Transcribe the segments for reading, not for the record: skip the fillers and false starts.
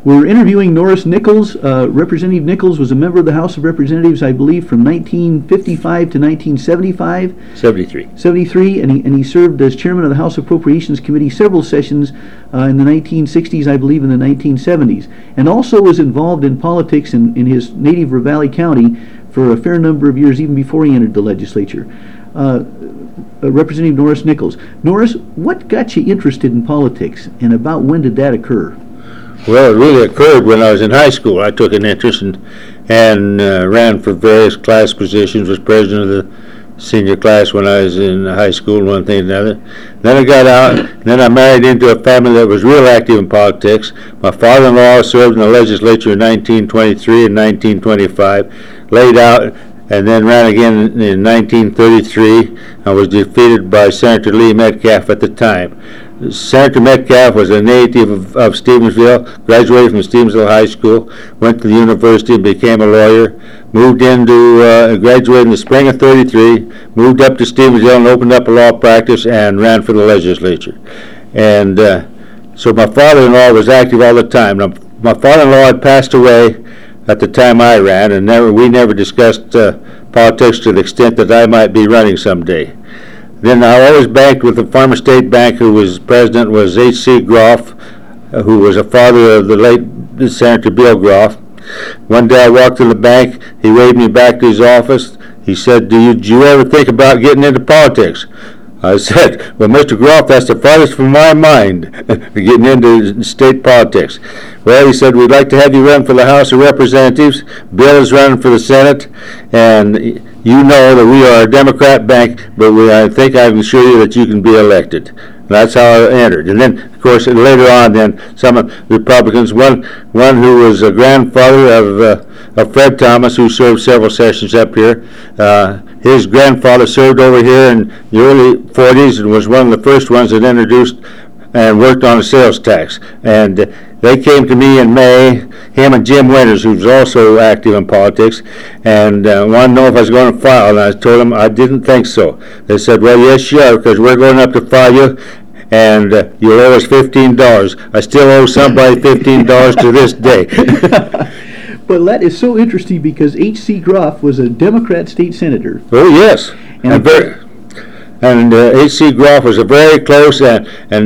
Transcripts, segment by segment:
We're interviewing Norris Nichols. Representative Nichols was a member of the House of Representatives, I believe, from 1955 to 1975. 73, and he served as chairman of the House Appropriations Committee several sessions in the 1960s, I believe, in the 1970s, and also was involved in politics in his native Ravalli County for a fair number of years, even before he entered the legislature. Representative Norris Nichols. Norris, what got you interested in politics, and about when did that occur? Well, it really occurred when I was in high school. I took an interest and ran for various class positions, was president of the senior class when I was in high school, one thing and another. Then I got out, and then I married into a family that was real active in politics. My father-in-law served in the legislature in 1923 and 1925, laid out, and then ran again in 1933. I was defeated by Senator Lee Metcalf at the time. Senator Metcalf was a native of Stevensville, graduated from Stevensville High School, went to the university and became a lawyer, moved into, graduated in the spring of 33, moved up to Stevensville and opened up a law practice and ran for the legislature. And so my father-in-law was active all the time. Now, my father-in-law had passed away at the time I ran, and we never discussed politics to the extent that I might be running someday. Then I always banked with the Farmer State Bank, who was president was H.C. Groff, who was a father of the late Senator Bill Groff. One day I walked to the bank, he waved me back to his office. He said, did you ever think about getting into politics? I said, well, Mr. Groff, that's the farthest from my mind, getting into state politics. Well, he said, we'd like to have you run for the House of Representatives. Bill is running for the Senate, and you know that we are a Democrat bank, but I think I can assure you that you can be elected. That's how I entered. And then, of course, later on, then some of the Republicans, one who was a grandfather of Fred Thomas, who served several sessions up here. His grandfather served over here in the early 40s and was one of the first ones that introduced and worked on a sales tax. And they came to me in May, him and Jim Winters, who's also active in politics, and wanted to know if I was going to file. And I told them I didn't think so. They said, well, yes, you are, because we're going up to file you, and you'll owe us $15. I still owe somebody $15 to this day. Well, that is so interesting because H.C. Groff was a Democrat state senator. Oh, yes. And H.C. Groff was a very close and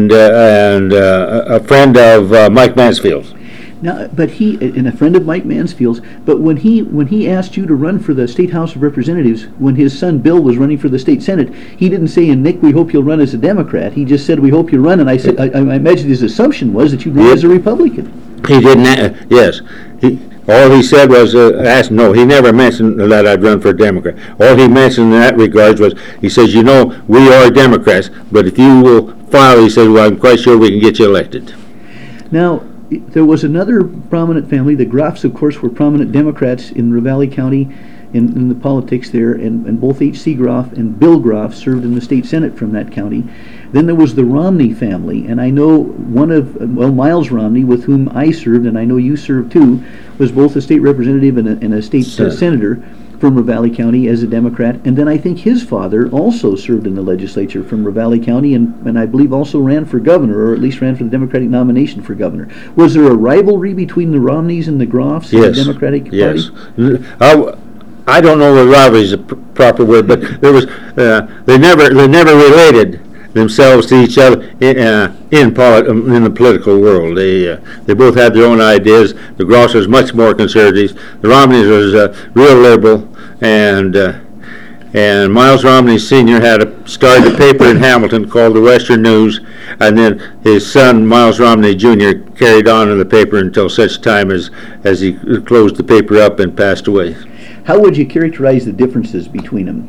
a friend of Mike Mansfield's. Now, but and a friend of Mike Mansfield's. But when he asked you to run for the State House of Representatives, when his son Bill was running for the state Senate, he didn't say, "And Nick, we hope you'll run as a Democrat." He just said, "We hope you run." And I said, I imagine his assumption was that you'd run as a Republican. He didn't. Yes. All he said was, no, he never mentioned that I'd run for a Democrat. All he mentioned in that regard was, he says, you know, we are Democrats, but if you will file, he says, well, I'm quite sure we can get you elected. Now, there was another prominent family. The Groffs, of course, were prominent Democrats in Ravalli County in the politics there, and both H.C. Groff and Bill Groff served in the state Senate from that county. Then there was the Romney family, and I know Miles Romney, with whom I served, and I know you served too, was both a state representative and a state senator from Ravalli County as a Democrat. And then I think his father also served in the legislature from Ravalli County, and I believe also ran for governor, or at least ran for the Democratic nomination for governor. Was there a rivalry between the Romneys and the Groffs in the Democratic Party? Yes. I don't know what rivalry is a proper word, but there was they never related themselves to each other in the political world. They both had their own ideas. The Groffs was much more conservative. The Romneys was real liberal, and Miles Romney Sr. started a paper in Hamilton called the Western News, and then his son Miles Romney Jr. carried on in the paper until such time as he closed the paper up and passed away. How would you characterize the differences between them?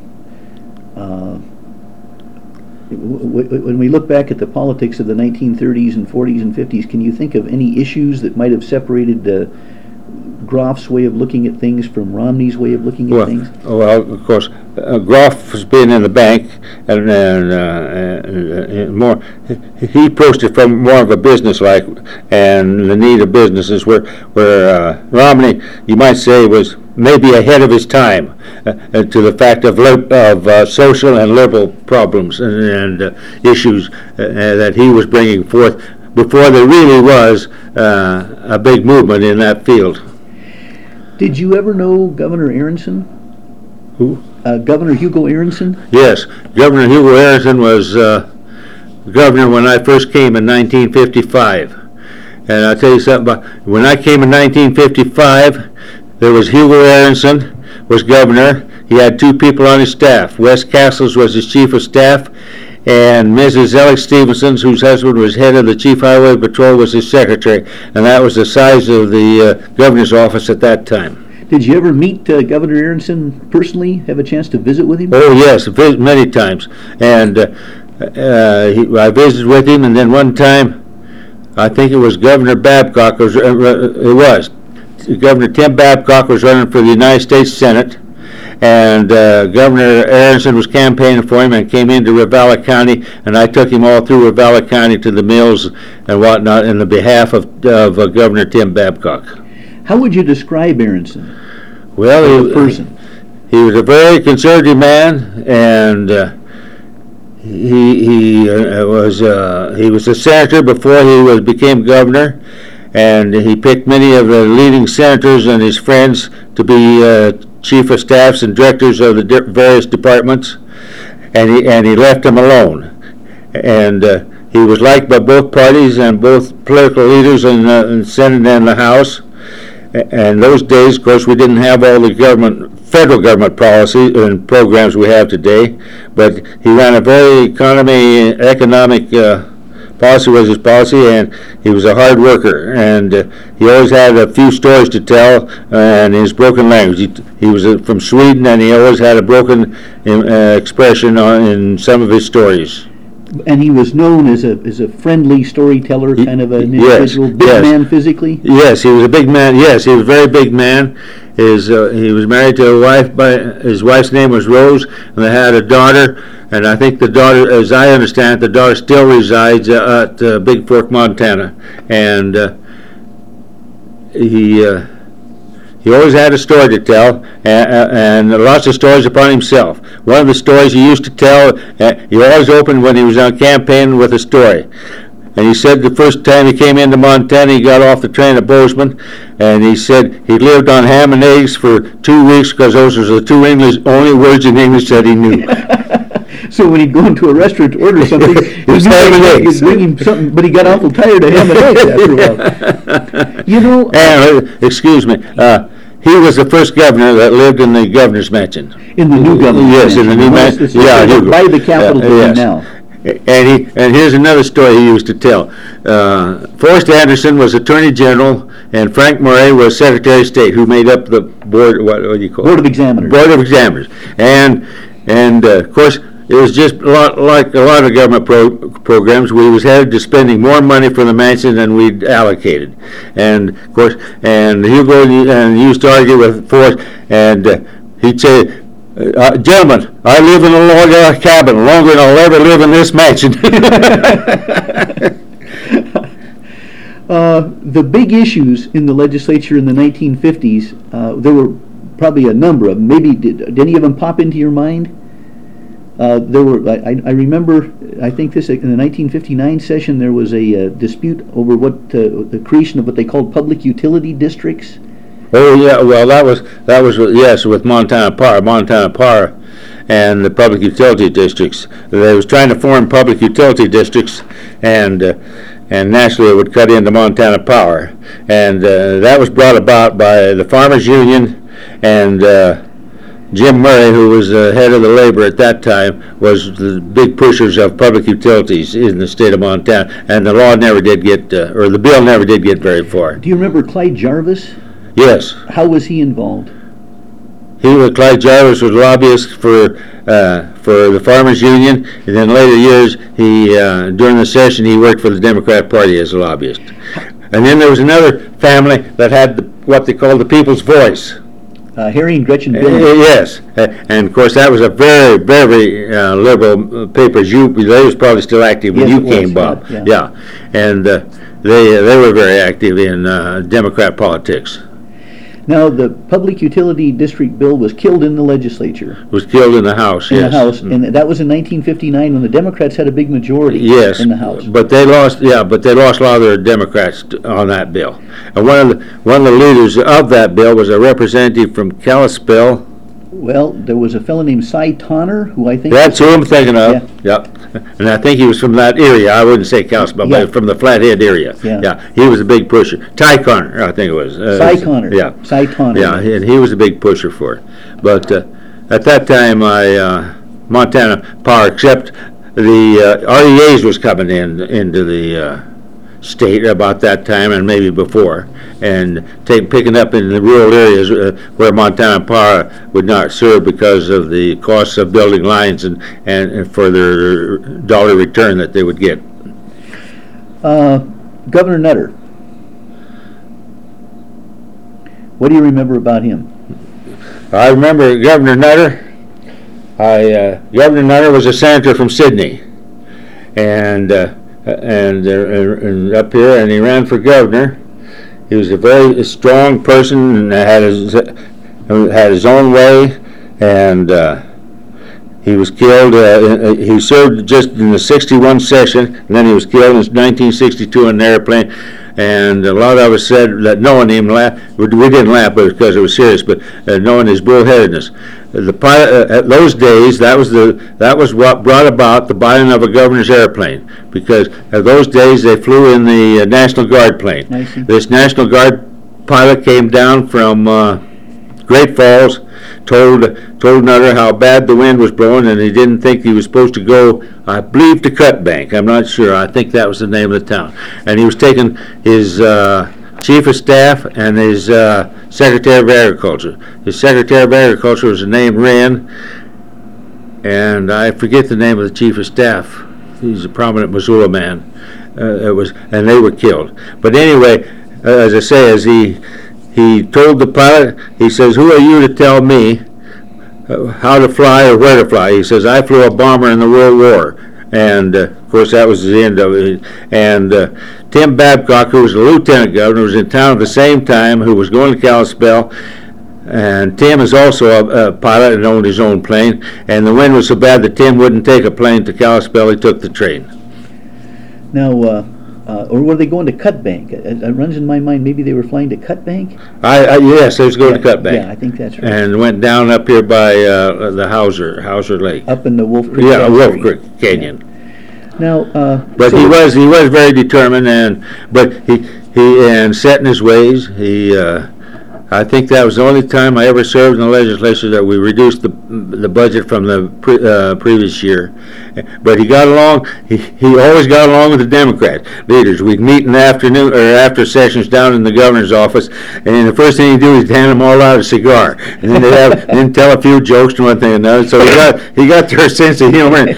When we look back at the politics of the 1930s and 40s and 50s, can you think of any issues that might have separated Groff's way of looking at things from Romney's way of looking at things? Well, of course, Groff was being in the bank, and more. He approached it from more of a business-like and the need of businesses, where Romney, you might say, was maybe ahead of his time to the fact of social and liberal problems and issues that he was bringing forth, before there really was a big movement in that field. Did you ever know Governor Aronson? Who? Governor Hugo Aronson? Yes, Governor Hugo Aronson was governor when I first came in 1955. And I'll tell you something about, when I came in 1955, there was Hugo Aronson was governor. He had two people on his staff. Wes Castles was his chief of staff, and Mrs. Alex Stevenson, whose husband was head of the Chief Highway Patrol, was his secretary. And that was the size of the governor's office at that time. Did you ever meet Governor Aronson personally, have a chance to visit with him? Oh, yes, many times. And I visited with him, and then one time, I think it was Governor Babcock, Governor Tim Babcock was running for the United States Senate, and Governor Aronson was campaigning for him and came into Ravalli County, and I took him all through Ravalli County to the mills and whatnot in the behalf of Governor Tim Babcock. How would you describe Aronson? Well, as a person? He was a very conservative man, and he was a senator before he became governor, and he picked many of the leading senators and his friends to be chief of staffs and directors of the various departments, and he left them alone. And he was liked by both parties and both political leaders in the Senate and the House. And those days, of course, we didn't have all the federal government policies and programs we have today, but he ran a very economic policy was his policy, and he was a hard worker, and he always had a few stories to tell, and his broken language. He was from Sweden, and he always had a broken expression in some of his stories. And he was known as a friendly storyteller, kind of an individual, big man physically? Yes, he was a big man. Yes, he was a very big man. He was married to a wife, his wife's name was Rose, and they had a daughter, and I think the daughter, as I understand it, the daughter still resides at Big Fork, Montana. And he always had a story to tell, and lots of stories upon himself. One of the stories he used to tell, he always opened when he was on campaign with a story. And he said the first time he came into Montana, he got off the train at Bozeman, and he said he lived on ham and eggs for 2 weeks because those were the two only words in English that he knew. So when he'd go into a restaurant to order something, it was ham and eggs. He'd bring him something, but he got awful tired of ham and eggs after a while. You know... excuse me. He was the first governor that lived in the governor's mansion. In the new governor's mansion? Yes, in the new mansion. Yeah, by the Capitol building now. And here's another story he used to tell. Forrest Anderson was Attorney General, and Frank Murray was Secretary of State, who made up the board. What do you call it? Board of Examiners. Board of Examiners, and of course it was just like a lot of government programs. We was headed to spending more money for the mansion than we'd allocated, and of course, and he'd go and used to argue with Forrest, and he'd say, gentlemen, I live in a log cabin longer than I'll ever live in this mansion. The big issues in the legislature in the 1950s, there were probably a number of them. Maybe did any of them pop into your mind? There were. I remember. I think in the 1959 session there was a dispute over the creation of what they called public utility districts. Oh yeah, well that was yes, with Montana Power, and the public utility districts. They was trying to form public utility districts, and naturally it would cut into Montana Power, and that was brought about by the Farmers Union, and Jim Murray, who was the head of the labor at that time, was the big pushers of public utilities in the state of Montana, and the law never did get, or the bill never did get very far. Do you remember Clyde Jarvis? Yes. How was he involved? Clyde Jarvis was lobbyist for the Farmers Union, and in later years, during the session, he worked for the Democrat Party as a lobbyist. And then there was another family that had what they called the People's Voice. Harry and Gretchen Billings. Yes, and of course that was a very, very liberal paper. They was probably still active when you came, Bob. Yeah. And they were very active in Democrat politics. Now, the Public Utility District bill was killed in the legislature, Was killed in the House, in yes. the House, and that was in 1959 when the Democrats had a big majority Yes, in the House. but they lost. Yeah, but they lost a lot of their Democrats on that bill. And one of the leaders of that bill was a representative from Kalispell. Well, there was a fellow named Cy Tonner, who I think... That's who I'm thinking of. Yeah. Yep. And I think he was from that area. I wouldn't say Kalispell, Yeah. but from the Flathead area. Yeah. He was a big pusher. Ty Connor, I think it was. Cy Connor. Yeah. Cy Tonner. Yeah, and he was a big pusher for it. But at that time, Montana Power, except the REAs was coming into the state about that time and maybe before, and picking up in the rural areas where Montana Power would not serve because of the costs of building lines and for their dollar return that they would get. Governor Nutter. What do you remember about him? I remember Governor Nutter. Governor Nutter was a senator from Sydney, and up here, and he ran for governor. He was a very strong person and had his own way, and he was killed. He served just in the '61 session, and then he was killed in 1962 in an airplane. And a lot of us said that knowing him laughed. We didn't laugh, but because it was serious. But knowing his bullheadedness, the pilot at those days, that was what brought about the buying of a governor's airplane. Because at those days they flew in the National Guard plane. This National Guard pilot came down from Great Falls, told Nutter how bad the wind was blowing, and he didn't think he was supposed to go, I believe, to Cut Bank. I'm not sure. I think that was the name of the town. And he was taking his chief of staff and his secretary of agriculture. His secretary of agriculture was named Wren, and I forget the name of the chief of staff. He's a prominent Missoula man. And they were killed. But anyway, as I say, as he told the pilot, he says, "Who are you to tell me how to fly or where to fly?" He says, "I flew a bomber in the World War." And, of course, that was the end of it. And Tim Babcock, who was the lieutenant governor, was in town at the same time, who was going to Kalispell. And Tim is also a pilot and owned his own plane. And the wind was so bad that Tim wouldn't take a plane to Kalispell. He took the train. Now, or were they going to Cut Bank? It runs in my mind maybe they were flying to Cut Bank? Yes, they was going to Cut Bank. Yeah, I think that's right. And went down up here by the Hauser Lake. Up in the Wolf Creek. Yeah, Wolf Creek Canyon. Yeah. Now, but he was very determined, and set in his ways. I think that was the only time I ever served in the legislature that we reduced the budget from the previous year. But he got along. He always got along with the Democrat leaders. We'd meet in the afternoon or after sessions down in the governor's office, and the first thing he'd do is hand them all out a cigar, and then then tell a few jokes to one thing and another. So he got their sense of humor,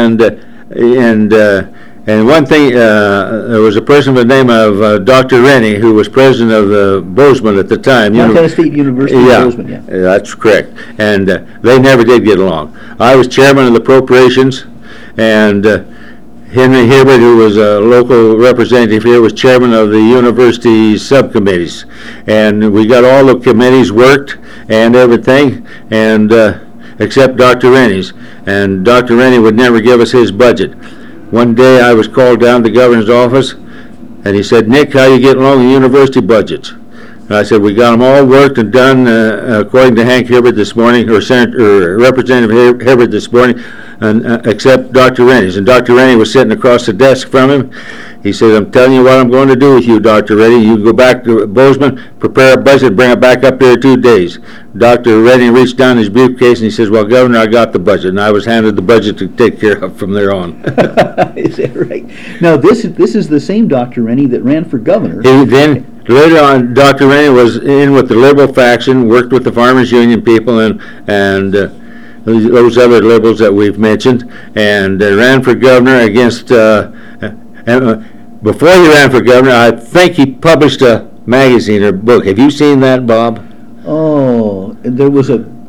and one thing, there was a person by the name of Dr. Rennie, who was president of the Bozeman at the time. Montana State University Bozeman, yeah. That's correct. And they never did get along. I was chairman of the appropriations, and Henry Hibbert, who was a local representative here, was chairman of the university subcommittees. And we got all the committees worked and everything, and except Dr. Rennie's. And Dr. Rennie would never give us his budget. One day I was called down to the governor's office, and he said, "Nick, how you getting along with university budgets?" And I said, "We got them all worked and done according to Hank Hibbert this morning, or Representative Hibbert this morning, except Dr. Rennie's." And Dr. Rennie was sitting across the desk from him. He said, "I'm telling you what I'm going to do with you, Dr. Rennie. You go back to Bozeman, prepare a budget, bring it back up here in 2 days." Dr. Rennie reached down his briefcase and he says, "Well, Governor, I got the budget." And I was handed the budget to take care of from there on. Is that right? Now, this is the same Dr. Rennie that ran for governor. Then later on, Dr. Rennie was in with the liberal faction, worked with the Farmers Union people and those other liberals that we've mentioned, and ran for governor against. Before he ran for governor, I think he published a magazine or book. Have you seen that, Bob? Oh, there was a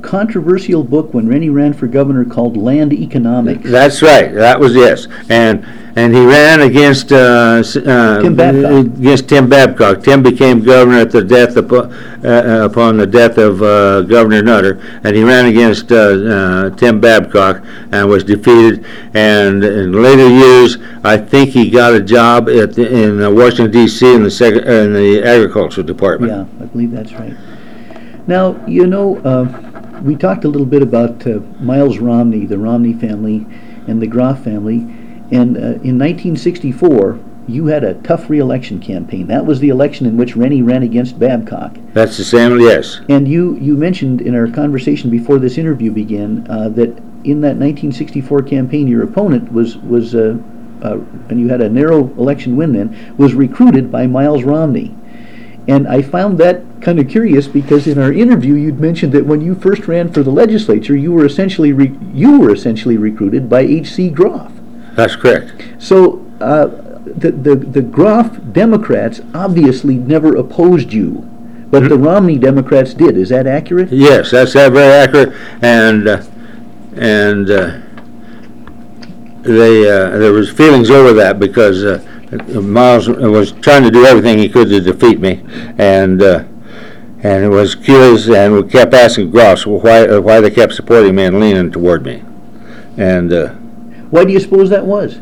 controversial book when Rennie ran for governor called Land Economics. That's right. That was, yes. And he ran against Tim Babcock. Against Tim Babcock. Tim became governor at the death upon the death of Governor Nutter, and he ran against Tim Babcock and was defeated. And in later years, I think he got a job in Washington D.C. in the agricultural department. Yeah, I believe that's right. Now, we talked a little bit about Miles Romney, the Romney family, and the Groff family. And in 1964, you had a tough re-election campaign. That was the election in which Rennie ran against Babcock. That's the same, yes. And you mentioned in our conversation before this interview began that in that 1964 campaign, your opponent was and you had a narrow election win then, was recruited by Miles Romney. And I found that kind of curious because in our interview you'd mentioned that when you first ran for the legislature, you were essentially recruited by H.C. Groff. That's correct. So the Groff Democrats obviously never opposed you, but the Romney Democrats did. Is that accurate? Yes, that's very accurate. And there was feelings over that because Miles was trying to do everything he could to defeat me, and it was curious, and we kept asking Groff why they kept supporting me and leaning toward me, and. Why do you suppose that was?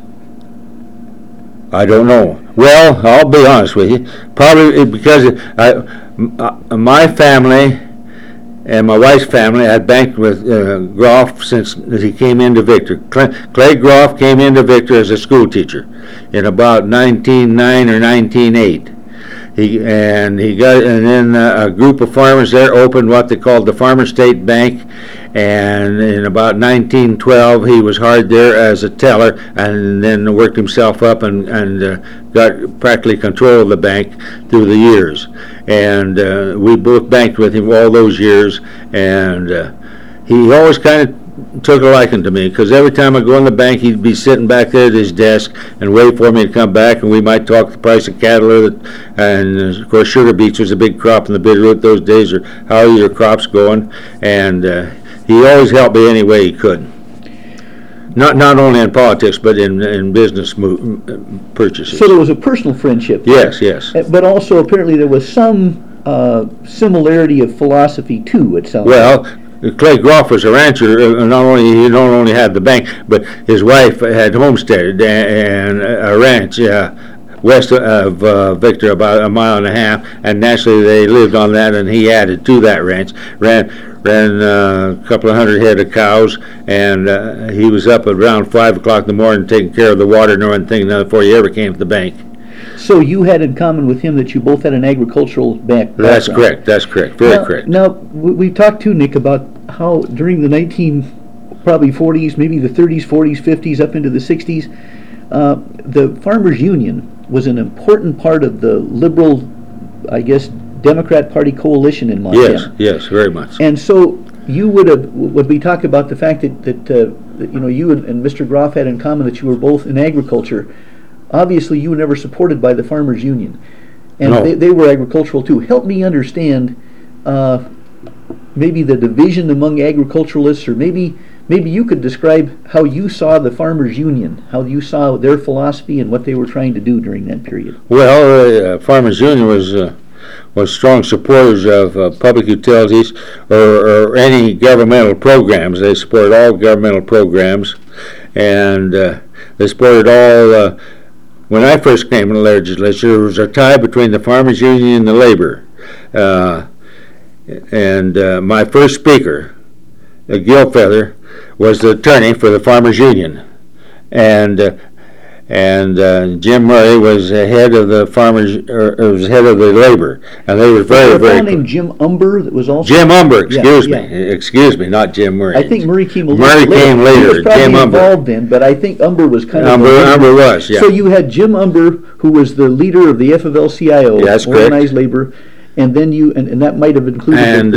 I don't know. Well, I'll be honest with you. Probably because my family and my wife's family had banked with Groff since he came into Victor. Clay Groff came into Victor as a school teacher in about 1909 or 1908. And then a group of farmers there opened what they called the Farmer State Bank, and in about 1912 he was hired there as a teller, and then worked himself up and got practically control of the bank through the years. And we both banked with him all those years, and he always kind of took a liking to me, because every time I go in the bank, he'd be sitting back there at his desk and wait for me to come back, and we might talk the price of cattle, and of course sugar beets was a big crop in the Bitterroot those days, or how are your crops going, and he always helped me any way he could. Not only in politics, but in business purchases. So there was a personal friendship. Yes, yes. But also apparently there was some similarity of philosophy too, it sounds like. Well, Clay Groff was a rancher. He not only had the bank, but his wife had homesteaded and a ranch west of Victor, about a mile and a half, and naturally they lived on that, and he added to that ranch. Ran a couple of hundred head of cows, and he was up at around 5 o'clock in the morning taking care of the water and everything before he ever came to the bank. So you had in common with him that you both had an agricultural background. That's correct. That's correct. Very correct. Now we talked too, Nick, about how during the 40s, maybe the 30s, 40s, 50s, up into the 60s, the Farmers Union was an important part of the liberal, I guess, Democrat Party coalition in Montana. Yes, very much. And so you would we talk about the fact that you and Mr. Groff had in common that you were both in agriculture. Obviously, you were never supported by the Farmers Union, and no. they were agricultural too. Help me understand maybe the division among agriculturalists, or maybe you could describe how you saw the Farmers Union, how you saw their philosophy and what they were trying to do during that period. Well, Farmers Union was strong supporters of public utilities or any governmental programs. They supported all governmental programs, and they supported all. When I first came in the legislature, there was a tie between the Farmers Union and the Labor. And my first speaker, Gil Feather, was the attorney for the Farmers Union. And Jim Murray was head of the was head of the Labor, and they were very, very. A named Jim Umber that was also. Jim Umber, excuse me, not Jim Murray. I think Murray came later. He was probably Jim involved then, but I think Umber was kind of. Umber was, yeah. So you had Jim Umber, who was the leader of the FFL-CIO, that's organized labor, and then and that might have included. And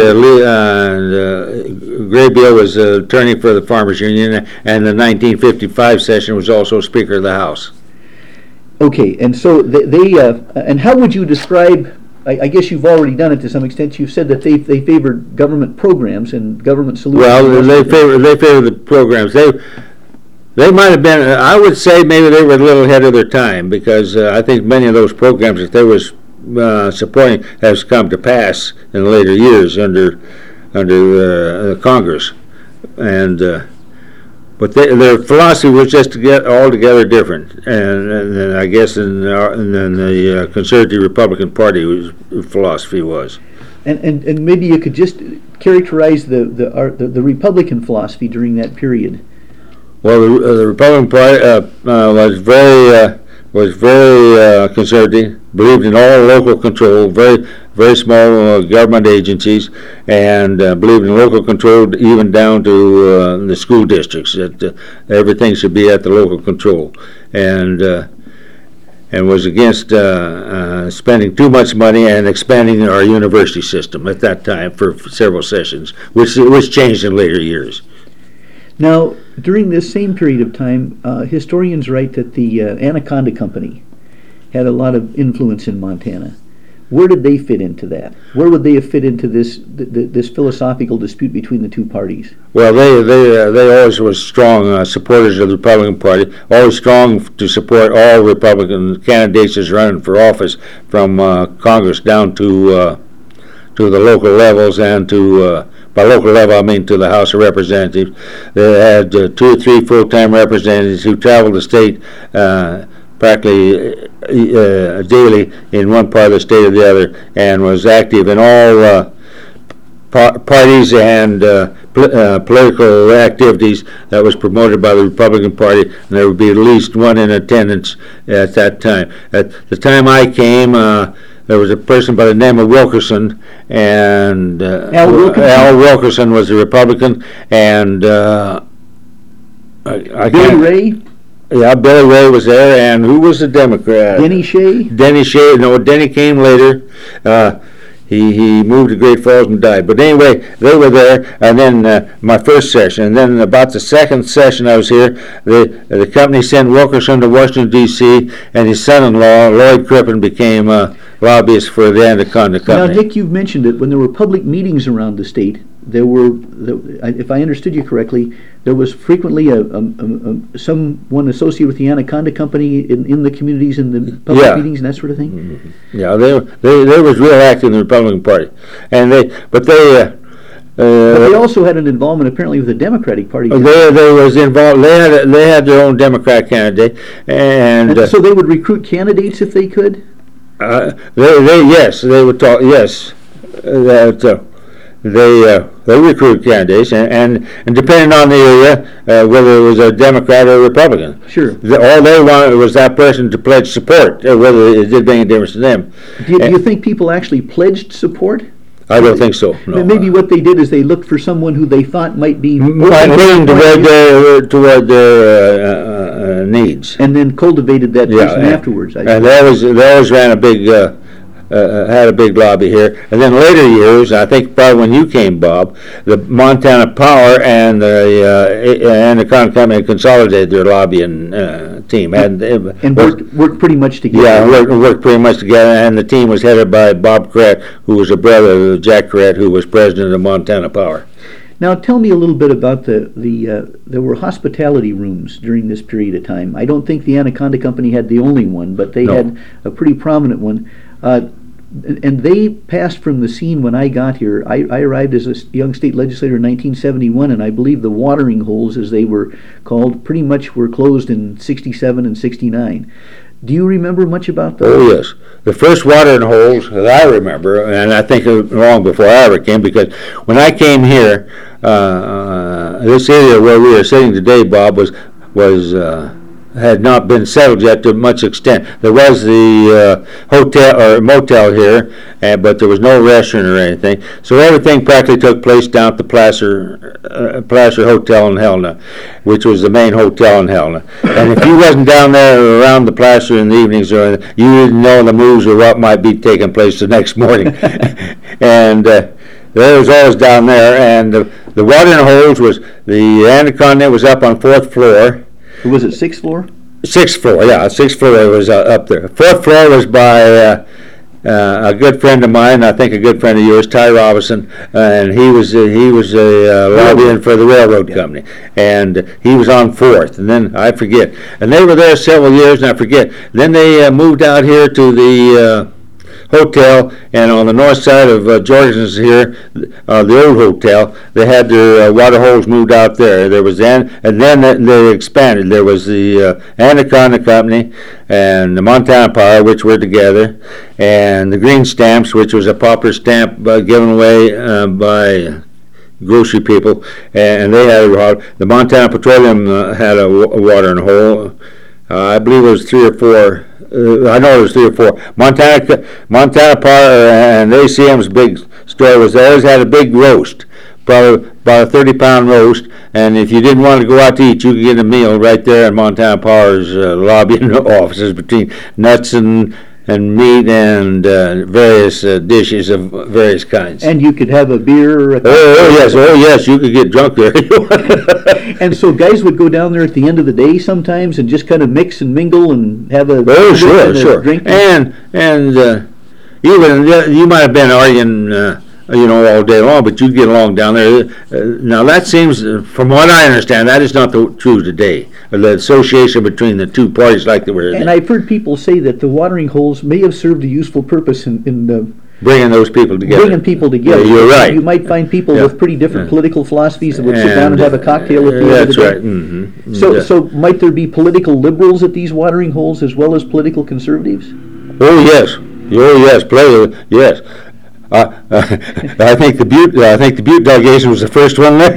Gray Beal was attorney for the Farmers Union, and the 1955 session was also Speaker of the House. Okay, and so they and how would you describe I guess you've already done it to some extent. You've said that they favored government programs and government solutions. Well, they favor the programs. They might have been. I would say maybe they were a little ahead of their time, because I think many of those programs that they was supporting has come to pass in later years under Congress, and but their philosophy was just to get altogether different, and I guess in the Conservative Republican Party philosophy was. And maybe you could just characterize the Republican philosophy during that period. Well, the Republican Party was very conservative, believed in all local control, very small government agencies, and believed in local control even down to the school districts, that everything should be at the local control, and was against spending too much money and expanding our university system at that time for several sessions, which changed in later years. Now, during this same period of time, historians write that the Anaconda Company had a lot of influence in Montana. Where did they fit into that? Where would they have fit into this philosophical dispute between the two parties? Well, they always were strong supporters of the Republican Party, always strong to support all Republican candidates as running for office, from Congress down to the local levels, and to by local level, I mean to the House of Representatives. They had 2 or 3 full-time representatives who traveled the state practically daily in one part of the state or the other, and was active in all parties and political activities that was promoted by the Republican Party, and there would be at least one in attendance at that time. At the time I came, there was a person by the name of Wilkerson, and Al Wilkerson was a Republican, and Billy Ray? Yeah, Billy Ray was there, and who was the Democrat? Denny Shea? Denny Shea. No, Denny came later. He moved to Great Falls and died. But anyway, they were there, and then my first session, and then about the second session I was here, the company sent Wilkerson to Washington, D.C., and his son-in-law, Lloyd Crippen, became lobbyist for the Anaconda Company. Now, Nick, you've mentioned it. When there were public meetings around the state, there were, if I understood you correctly, there was frequently someone associated with the Anaconda Company in the communities, in the public meetings and that sort of thing? Mm-hmm. Yeah, they was real active in the Republican Party, and but they also had an involvement apparently with the Democratic Party. They was involved. They had their own Democrat candidate, and so they would recruit candidates if they could. They would talk. Yes, that. They recruit candidates, and depending on the area, whether it was a Democrat or a Republican. Sure. All they wanted was that person to pledge support, whether it did make any difference to them. Do you think people actually pledged support? I don't think so. No. Maybe what they did is they looked for someone who they thought might be leaning toward their needs, and then cultivated that person afterwards. And they always ran a big. Had a big lobby here, and then later years, I think probably when you came, Bob, the Montana Power and the Anaconda Company consolidated their lobbying team, and worked pretty much together. Yeah, worked pretty much together, and the team was headed by Bob Koret, who was a brother of Jack Koret, who was president of Montana Power. Now, tell me a little bit about there were hospitality rooms during this period of time. I don't think the Anaconda Company had the only one, but they had a pretty prominent one. And they passed from the scene when I got here. I arrived as a young state legislator in 1971, and I believe the watering holes, as they were called, pretty much were closed in 67 and 69. Do you remember much about those? Oh, yes. The first watering holes that I remember, and I think long before I ever came, because when I came here, this area where we are sitting today, Bob, had not been settled yet to much extent. There was the hotel or motel here, but there was no restaurant or anything. So everything practically took place down at the Placer Hotel in Helena, which was the main hotel in Helena. And if you wasn't down there around the Placer in the evenings, or anything, you didn't know the moves or what might be taking place the next morning. And there was always down there. And the watering holes was the Anaconda was up on 4th floor. Was it 6th floor? 6th floor, yeah. 6th floor was up there. 4th floor was by a good friend of mine, I think a good friend of yours, Ty Robinson, and he was a lobbying for the railroad company, and he was on Fourth, and then I forget, and they were there several years, and I forget. Then they moved out here to the hotel, and on the north side of Jorgensen's here, the old hotel, they had their water holes moved out there. There was and then they expanded. There was the Anaconda Company and the Montana Power, which were together, and the Green Stamps, which was a pauper stamp given away by grocery people, and they had a water. The Montana Petroleum had a watering hole. I believe it was 3 or 4. I know it was 3 or 4. Montana Power and ACM's big store was they always had a big roast, probably about a 30-pound roast. And if you didn't want to go out to eat, you could get a meal right there in Montana Power's lobbying offices between nuts and meat and various dishes of various kinds. And you could have a beer or a oh yes, you could get drunk there. And so guys would go down there at the end of the day sometimes and just kind of mix and mingle and have a sure. drink. And even you might have been arguing all day long, but you'd get along down there. Now that seems, from what I understand, that is not true today. The association between the two parties like they were. And I've heard people say that the watering holes may have served a useful purpose in bringing those people together. Bringing people together. Yeah, you're right. You might find people with pretty different political philosophies that would sit down and have a cocktail at the end of the day. That's right. Mm-hmm. So might there be political liberals at these watering holes as well as political conservatives? Oh yes, yes. I think the Butte delegation was the first one there.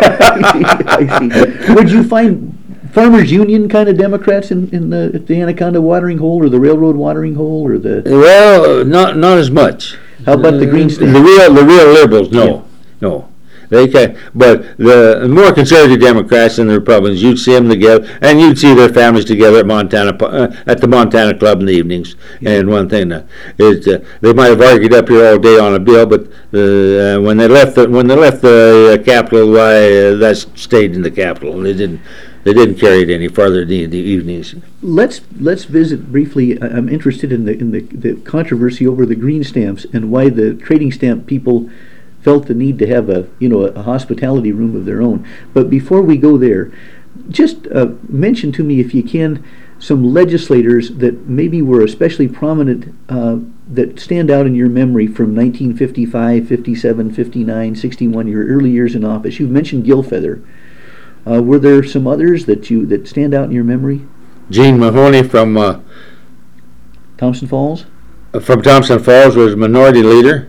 I see. Would you find Farmers Union kind of Democrats at the Anaconda watering hole or the railroad watering hole or the? Well, not as much. How about the Green Stamp? The real liberals, no. They can, but the more conservative Democrats and the Republicans, you'd see them together, and you'd see their families together at the Montana Club in the evenings. And one thing is, they might have argued up here all day on a bill, but when they left the Capitol, that stayed in the Capitol. They didn't carry it any farther in the evenings. Let's visit briefly. I'm interested in the controversy over the green stamps and why the trading stamp people felt the need to have a hospitality room of their own. But before we go there, just mention to me, if you can, some legislators that maybe were especially prominent that stand out in your memory from 1955, 57, 59, 61, your early years in office. You've mentioned Gilfeather. Were there some others that stand out in your memory? Gene Mahoney from Thompson Falls? From Thompson Falls was minority leader.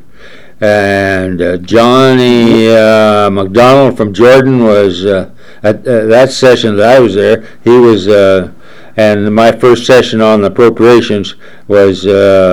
And Johnny McDonald from Jordan was at that session that I was there. He was, and my first session on appropriations was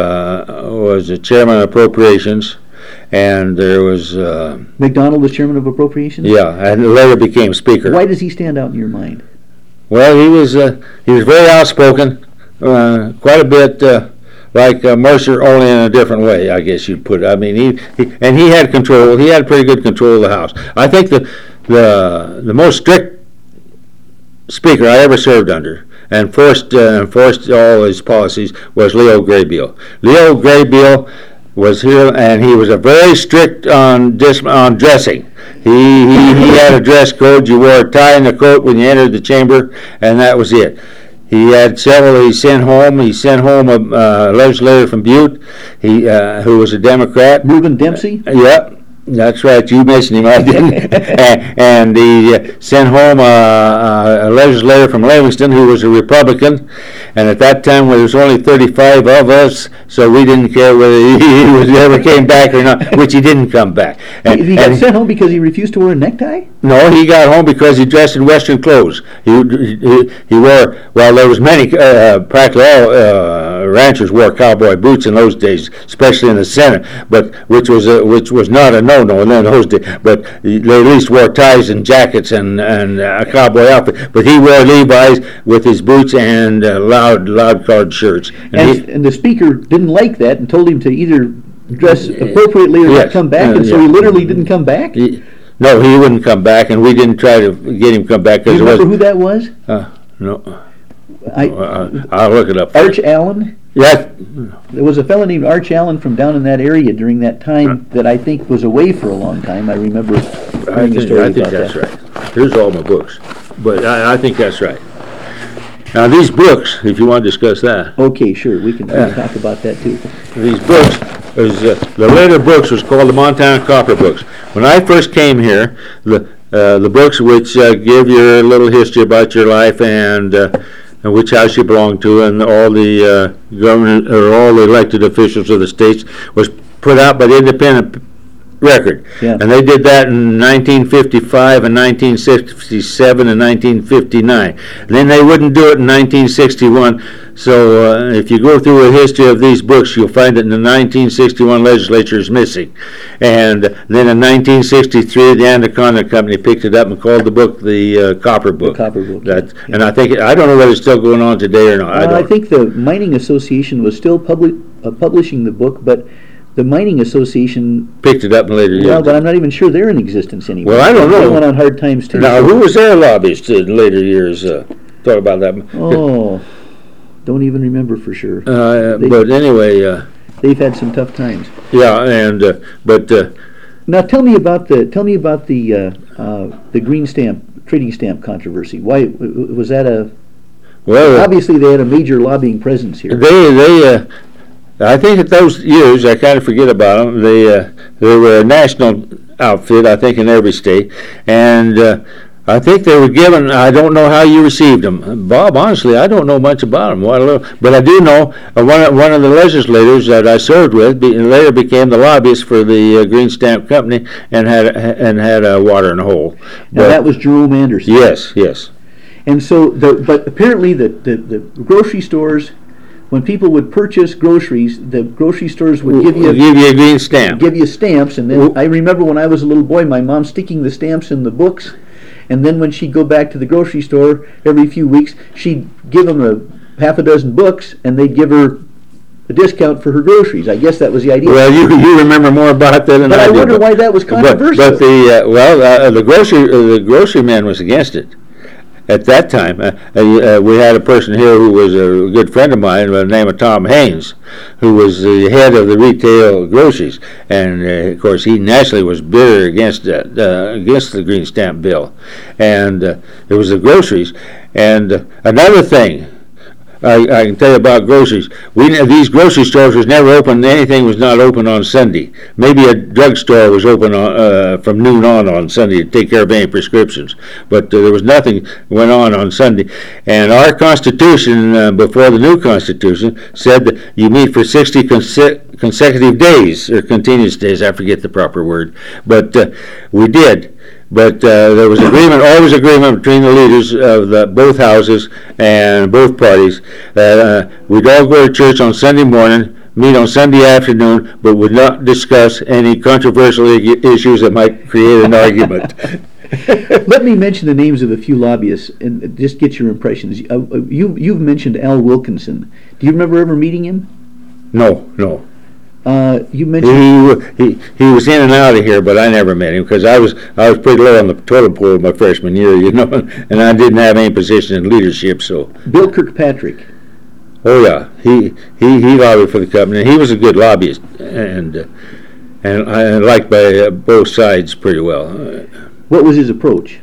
the chairman of appropriations, and there was McDonald was chairman of appropriations. Yeah, and later became speaker. Why does he stand out in your mind? Well, he was very outspoken, quite a bit. Like Mercer, only in a different way, I guess you'd put it. I mean, he had control. He had pretty good control of the House. I think the most strict speaker I ever served under and forced all his policies was Leo Graybiel. Leo Graybiel was here, and he was a very strict on dressing. He had a dress code. You wore a tie and a coat when you entered the chamber, and that was it. He had several. He sent home a legislator from Butte, who was a Democrat. Reuben Dempsey? Yep, that's right. You mentioned him, I didn't. And he sent home a legislator from Livingston who was a Republican. And at that time, there was only 35 of us, so we didn't care whether he ever came back or not, which he didn't come back. He got sent home because he refused to wear a necktie? No, he got home because he dressed in Western clothes. He wore, well, there was many, practically all ranchers wore cowboy boots in those days, especially in the Senate, but which was not a no-no in those days. But they at least wore ties and jackets and a cowboy outfit. But he wore Levi's with his boots and loud-collared shirts. And the speaker didn't like that and told him to either dress appropriately or not come back, and so he literally didn't come back? No, he wouldn't come back, and we didn't try to get him to come back. Do you remember who that was? No. I'll look it up. Arch Allen? Yeah, There was a fellow named Arch Allen from down in that area during that time that I think was away for a long time. I remember hearing a story I think about that's that. right. Here's all my books, but I think that's right. Now these books, if you want to discuss that, Okay, sure, we can talk about that too. these books, the later books was called the Montana Copper books. When I first came here, the books which give your little history about your life and which house you belong to and all the government or all the elected officials of the states was put out by the Independent Record. Yeah. And they did that in 1955 and 1967 and 1959. And then they wouldn't do it in 1961. So if you go through a history of these books, you'll find that in the 1961 legislature is missing. And then in 1963, the Anaconda Company picked it up and called the book the Copper Book. The Copper Book. That, yeah. And I don't know whether it's still going on today or not. I think the Mining Association was still publishing the book, but the Mining Association, picked it up in later years. well, but I'm not even sure they're in existence anymore. Well, I don't know. They went on hard times too. Now, who was their lobbyist in later years? Talk about that. Oh, don't even remember for sure. But anyway, They've had some tough times. yeah, and but Now tell me about the green stamp trading stamp controversy. Why was that a? well, Obviously, they had a major lobbying presence here. they I think at those years I kind of forget about them. They were a national outfit, I think, in every state, and I think they were given. I don't know how you received them, Bob. Honestly, I don't know much about them. But I do know one of the legislators that I served with later became the lobbyist for the Green Stamp Company and had a water in a hole. Now that was Jerome Anderson. Yes, yes. And so, but apparently the grocery stores, when people would purchase groceries, the grocery stores would give you a green stamp. give you stamps, and then I remember when I was a little boy, my mom sticking the stamps in the books, and then when she'd go back to the grocery store every few weeks, she'd give them a half a dozen books, and they'd give her a discount for her groceries. I guess that was the idea. Well, you remember more about that than but I do. I wonder why that was controversial. But the grocery man was against it. At that time, we had a person here who was a good friend of mine by the name of Tom Haynes, who was the head of the retail groceries, and of course he naturally was bitter against against the green stamp bill, and it was the groceries. And another thing I can tell you about groceries. These grocery stores was never open. Anything was not open on Sunday. Maybe a drugstore was open from noon on Sunday to take care of any prescriptions. But there was nothing went on Sunday. And our Constitution, before the new Constitution, said that you meet for 60 consecutive days, or continuous days, I forget the proper word. But we did. But there was always agreement between the leaders of both houses and both parties that we'd all go to church on Sunday morning, meet on Sunday afternoon, but would not discuss any controversial issues that might create an argument. Let me mention the names of a few lobbyists and just get your impressions. You've mentioned Al Wilkinson. Do you remember ever meeting him? No. You mentioned he was in and out of here, but I never met him because I was pretty low on the totem pole my freshman year, and I didn't have any position in leadership. So Bill Kirkpatrick. Oh yeah, he lobbied for the company. He was a good lobbyist, and I liked by both sides pretty well. What was his approach?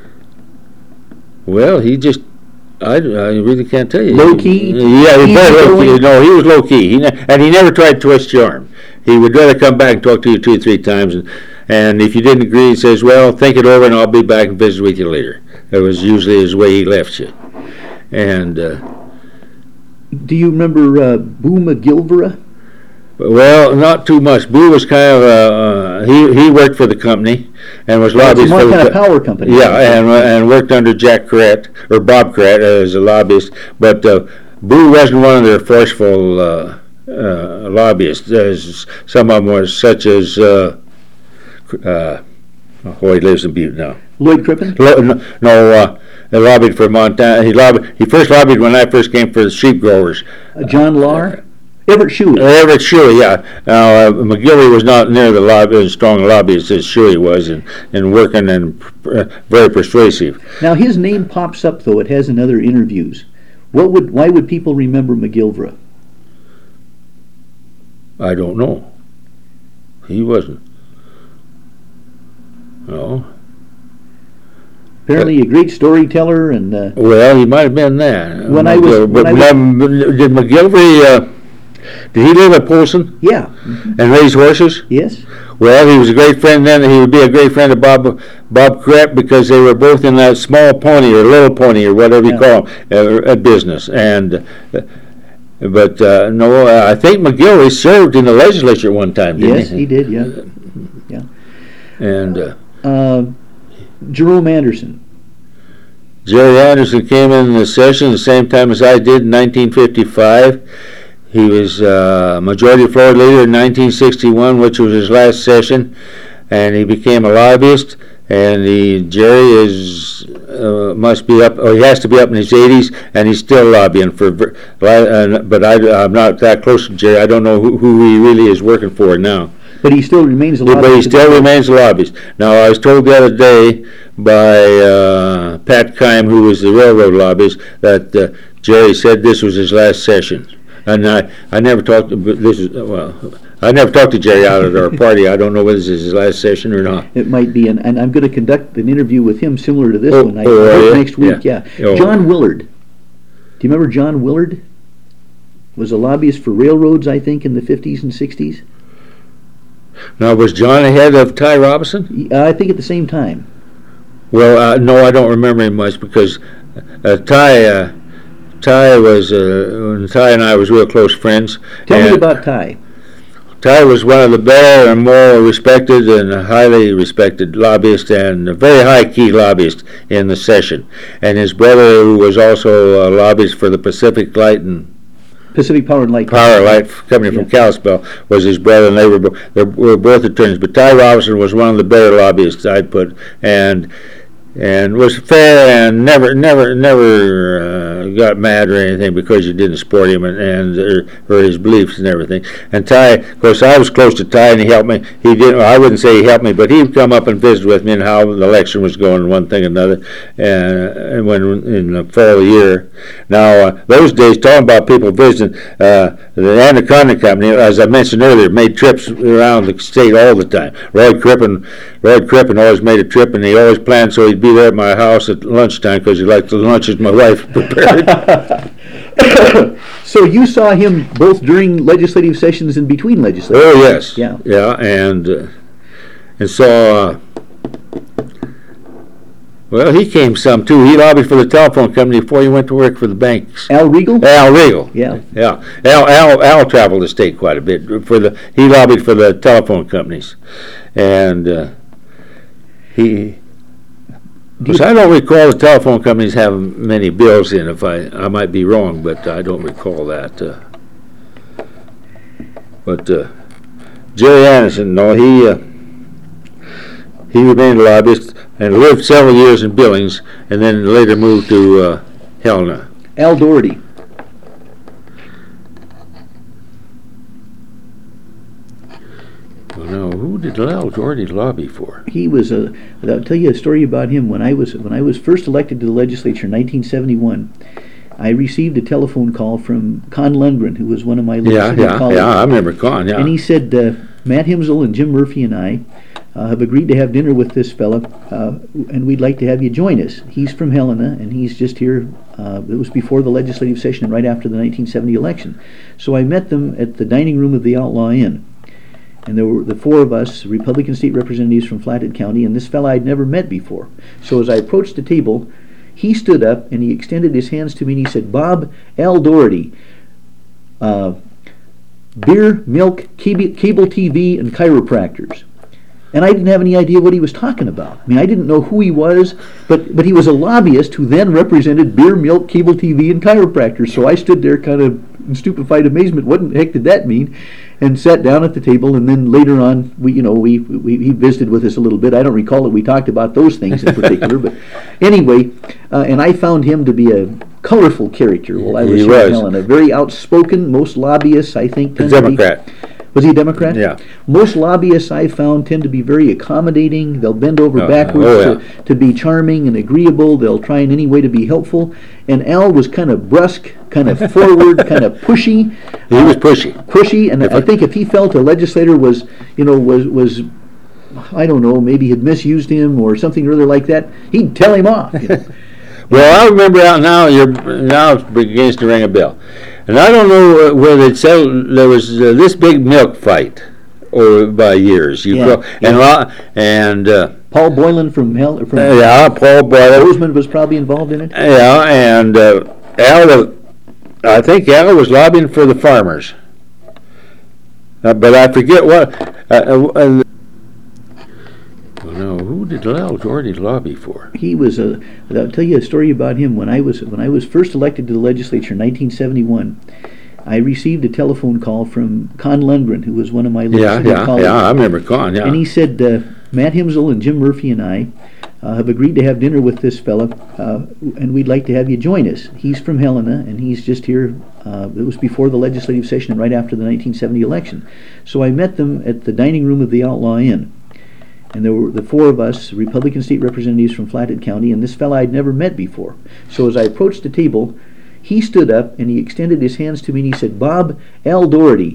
Well, he just. I really can't tell you. Low key? Yeah, very low key. No, he was low key. And he never tried to twist your arm. He would rather come back and talk to you 2 or 3 times. And if you didn't agree, he says, well, think it over and I'll be back and visit with you later. That was usually his way he left you. And do you remember Boo McGilvra? Well, not too much. Boo was kind of he worked for the company and was lobbyist for the Montana Power Company. Yeah, and worked under Jack Corrett or Bob Corrett as a lobbyist. But Boo wasn't one of their forceful lobbyists, as some of them were, such as he lives in Butte now. Lloyd Crippen? No, he lobbied for Montana. He first lobbied when I first came for the sheep growers. John Lahr? Everett Shuey. Everett Shuey, yeah. McGilly was not near as strong a lobbyist as Shuey was in working and very persuasive. Now his name pops up though. It has in other interviews. Why would people remember McGilvra? I don't know. He wasn't. No. Apparently a great storyteller and Well, he might have been that. When I was- But when I did McGilvery? Did he live at Polson yeah, and raise horses? yes, Well, he was a great friend then. He would be a great friend of Bob Crepp because they were both in that small pony or little pony or whatever you Yeah. call it, a business. And but no, I think McGilvery served in the legislature one time. Didn't yes, he did, yeah. And Jerome Anderson. Jerry Anderson came in the session the same time as I did in 1955. He was Majority Floor Leader in 1961, which was his last session, and he became a lobbyist. And Jerry is must be up, or he has to be up in his 80s, and he's still lobbying for. But I'm not that close to Jerry. I don't know who he really is working for now. But he still remains a But he lobbyist. still remains a lobbyist. Now, I was told the other day by Pat Keim, who was the railroad lobbyist, that Jerry said this was his last session. And I never talked to, but this is, well, I never talked to Jerry out at our party. I don't know whether this is his last session or not. It might be, and I'm going to conduct an interview with him similar to this Oh, one. I oh, hope yeah? next week. Yeah. Oh. John Willard. Do you remember John Willard? Was a lobbyist for railroads, I think, in the 50s and 60s. Now, was John ahead of Ty Robinson? I think at the same time. Well, no, I don't remember him much because Ty was, when Ty and I was real close friends. Tell me and about Ty. Ty was one of the better and more respected and highly respected lobbyists and a very high-key lobbyist in the session. And his brother, who was also a lobbyist for the Pacific Light and Pacific Power and Light. Company from Kalispell, was his brother, and they were both attorneys. But Ty Robinson was one of the better lobbyists I'd put, and was fair and never got mad or anything because you didn't support him or his beliefs and everything. And Ty, of course, I was close to Ty, and he helped me. He didn't. I wouldn't say he helped me, but he'd come up and visit with me and how the election was going, and one thing and another. And when in the fall of the year, now those days, talking about people visiting, the Anaconda Company, as I mentioned earlier, made trips around the state all the time. Roy Crippen always made a trip, and he always planned so he'd be there at my house at lunchtime because he liked the lunches my wife prepared. So you saw him both during legislative sessions and between legislative Oh sessions? yes, Yeah. and so well, he came some too. He lobbied for the telephone company before he went to work for the banks. Al Regal? Al Regal. Yeah. Yeah. Al traveled the state quite a bit he lobbied for the telephone companies, and because I don't recall the telephone companies having many bills in. If I might be wrong, but I don't recall that. But Jerry Anderson, no, he remained a lobbyist and lived several years in Billings, and then later moved to Helena. Al Doherty. Well, now, who did Al Doherty lobby for? He was I'll tell you a story about him. When I was first elected to the legislature in 1971, I received a telephone call from Con Lundgren, who was one of my legislative colleagues. Yeah, I remember Con, yeah. And he said, Matt Himsel and Jim Murphy and I have agreed to have dinner with this fella, and we'd like to have you join us. He's from Helena, and he's just here. It was before the legislative session and right after the 1970 election. So I met them at the dining room of the Outlaw Inn. And there were the four of us, Republican state representatives from Flathead County, and this fella I'd never met before. So as I approached the table, he stood up and he extended his hands to me and he said, "Bob, Al Doherty, beer, milk, cable TV, and chiropractors." And I didn't have any idea what he was talking about. I mean, I didn't know who he was, but he was a lobbyist who then represented beer, milk, cable TV, and chiropractors. So I stood there kind of in stupefied amazement. What the heck did that mean? And sat down at the table, and then later on, he visited with us a little bit. I don't recall that we talked about those things in particular, but anyway, and I found him to be a colorful character while I was He here in was. Helena. Very outspoken. Most lobbyists, I think, A tend to be. Democrat. Was he a Democrat? Yeah. Most lobbyists I found tend to be very accommodating. They'll bend over backwards to be charming and agreeable. They'll try in any way to be helpful. And Al was kind of brusque kind of forward, kind of pushy. He was pushy. Pushy, and I think if he felt a legislator was, was I don't know, maybe had misused him or something or other like that, he'd tell him off. Well, I remember now it begins to ring a bell. And I don't know where they'd said there was this big milk fight over by years. Paul Boylan from Paul Boylan. Bozeman was probably involved in it. Yeah, and I think Al was lobbying for the farmers. But I forget what. No, who did Al Gordy lobby for? He was I'll tell you a story about him. When I was first elected to the legislature in 1971, I received a telephone call from Con Lundgren, who was one of my legislative colleagues. Yeah, I remember Con. Yeah, and he said, Matt Himsel and Jim Murphy and I have agreed to have dinner with this fella, and we'd like to have you join us. He's from Helena, and he's just here. It was before the legislative session and right after the 1970 election. So I met them at the dining room of the Outlaw Inn. And there were the four of us, Republican state representatives from Flathead County, and this fella I'd never met before. So as I approached the table, he stood up and he extended his hands to me and he said, "Bob, Al Doherty,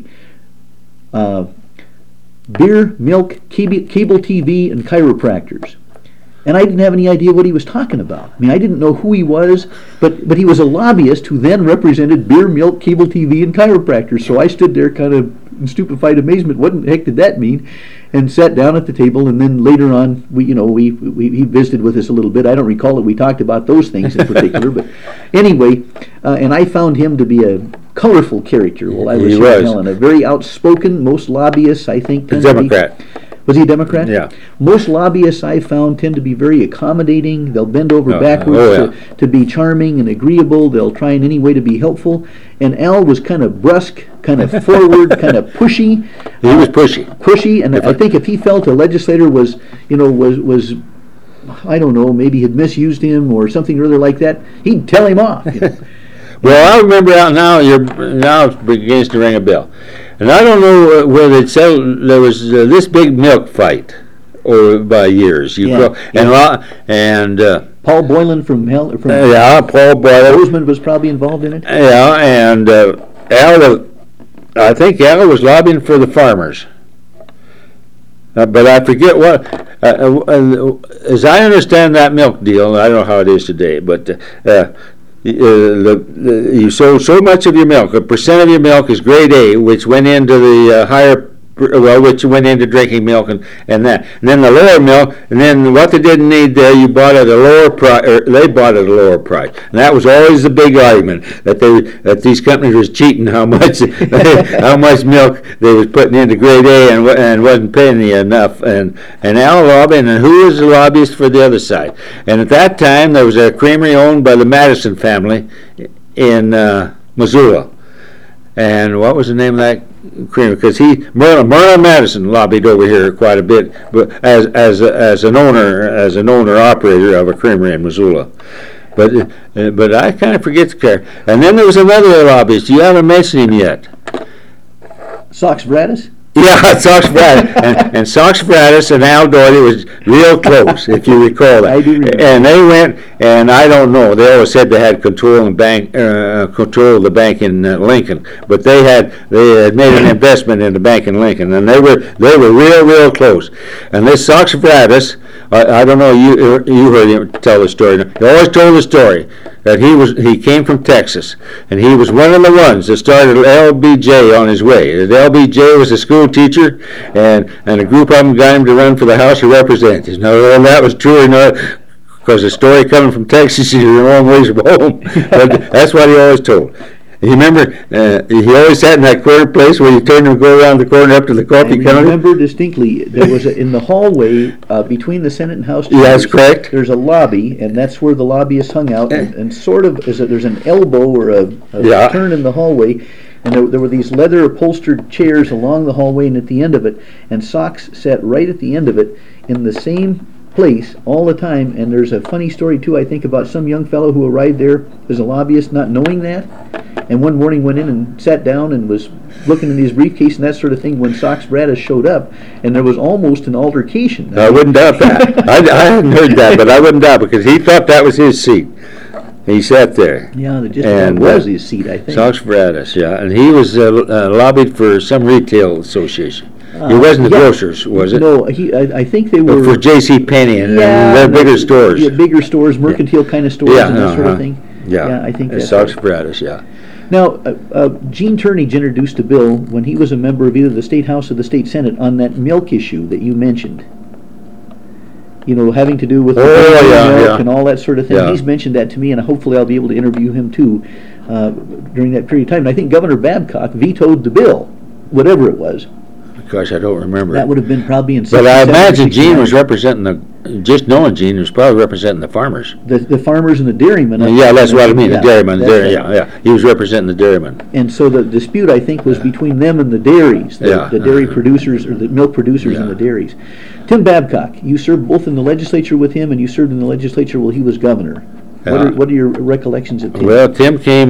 beer, milk, cable TV, and chiropractors." And I didn't have any idea what he was talking about. I mean, I didn't know who he was, but he was a lobbyist who then represented beer, milk, cable TV, and chiropractors. So I stood there kind of in stupefied amazement. What the heck did that mean? And sat down at the table, and then later on, he visited with us a little bit. I don't recall that we talked about those things in particular, but anyway, and I found him to be a colorful character while I was here in Helena. Very outspoken. Most lobbyists, I think, tend Democrat. Was he a Democrat? Yeah. Most lobbyists I found tend to be very accommodating. They'll bend over backwards to be charming and agreeable. They'll try in any way to be helpful. And Al was kind of brusque, kind of forward, kind of pushy. He was pushy. Pushy, and I think if he felt a legislator was I don't know, maybe had misused him or something or other like that, he'd tell him off. Well, I remember now it begins to ring a bell. And I don't know where they'd said there was this big milk fight over by years. Paul Boylan from Paul Boylan. Bozeman was probably involved in it. Yeah, and I think Al was lobbying for the farmers. But I forget what. As I understand that milk deal, I don't know how it is today, but you sold so much of your milk, a percent of your milk is grade A, which went into the which went into drinking milk and that. And then the lower milk, and then what they didn't need there, you bought at a lower price, or they bought at a lower price. And that was always the big argument, that these companies was cheating how much milk they was putting into grade A and wasn't paying you enough. And Al lobbying, and who was the lobbyist for the other side? And at that time, there was a creamery owned by the Madison family in Missoula. And what was the name of that creamery? Because Merlin Madison lobbied over here quite a bit, but as an owner operator of a creamery in Missoula. But I kind of forget the character. And then there was another lobbyist. You haven't mentioned him yet. Sox Vratis? Yeah, Sox Vratis. and Sox Vratis and Al Doherty was real close, if you recall that. I do remember. And they went, and I don't know, they always said they had control of the bank in Lincoln, but they had made an investment in the bank in Lincoln, and they were real close. And this Sox Vratis, I don't know, you heard him tell the story. He always told the story that he came from Texas, and he was one of the ones that started LBJ on his way. The LBJ was a school teacher, and a group of them got him to run for the House of Representatives. Now, whether that was true or not, because the story coming from Texas is a long ways from home, but that's what he always told. You remember, he always sat in that corner place where you turn and go around the corner up to the coffee counter? I remember distinctly, there was in the hallway between the Senate and House chambers, that's correct. There's a lobby, and that's where the lobbyists hung out, and sort of, there's an elbow or a turn in the hallway, and there were these leather upholstered chairs along the hallway and at the end of it, and Sox sat right at the end of it in the same place all the time. And there's a funny story too, I think, about some young fellow who arrived there as a lobbyist not knowing that, and one morning went in and sat down and was looking in his briefcase and that sort of thing when Sox Vratis showed up, and there was almost an altercation. I wouldn't doubt that. I hadn't heard that, but I wouldn't doubt, because he thought that was his seat. He sat there. Yeah, that just And, about was his seat, I think. Sox Paratus, yeah, and he was lobbied for some retail association. He wasn't the yeah. grocers, was it? No, I think they were. But for J.C. Penney and Yeah, their bigger stores. Yeah, bigger stores, mercantile kind of stores, Yeah, and that sort of uh-huh. thing. Yeah, I think and that's Sox right. Paratus, yeah. Now, Gene Turnage introduced a bill when he was a member of either the State House or the State Senate on that milk issue that you mentioned. You know, having to do with the dairy milk yeah. and all that sort of thing. Yeah. He's mentioned that to me, and hopefully I'll be able to interview him too during that period of time. And I think Governor Babcock vetoed the bill, whatever it was. Gosh, I don't remember. That would have been probably in But I 67 or imagine Gene 69. was representing just knowing Gene was probably representing the farmers. The farmers and the dairymen. Yeah, that's what I mean, the dairymen, that's right. yeah. He was representing the dairymen. And so the dispute, I think, was between them and the dairies, Yeah. the dairy producers, or the milk producers and Yeah. the dairies. Tim Babcock, you served both in the legislature with him, and you served in the legislature while he was governor. Yeah. What are your recollections of Tim? Well, Tim came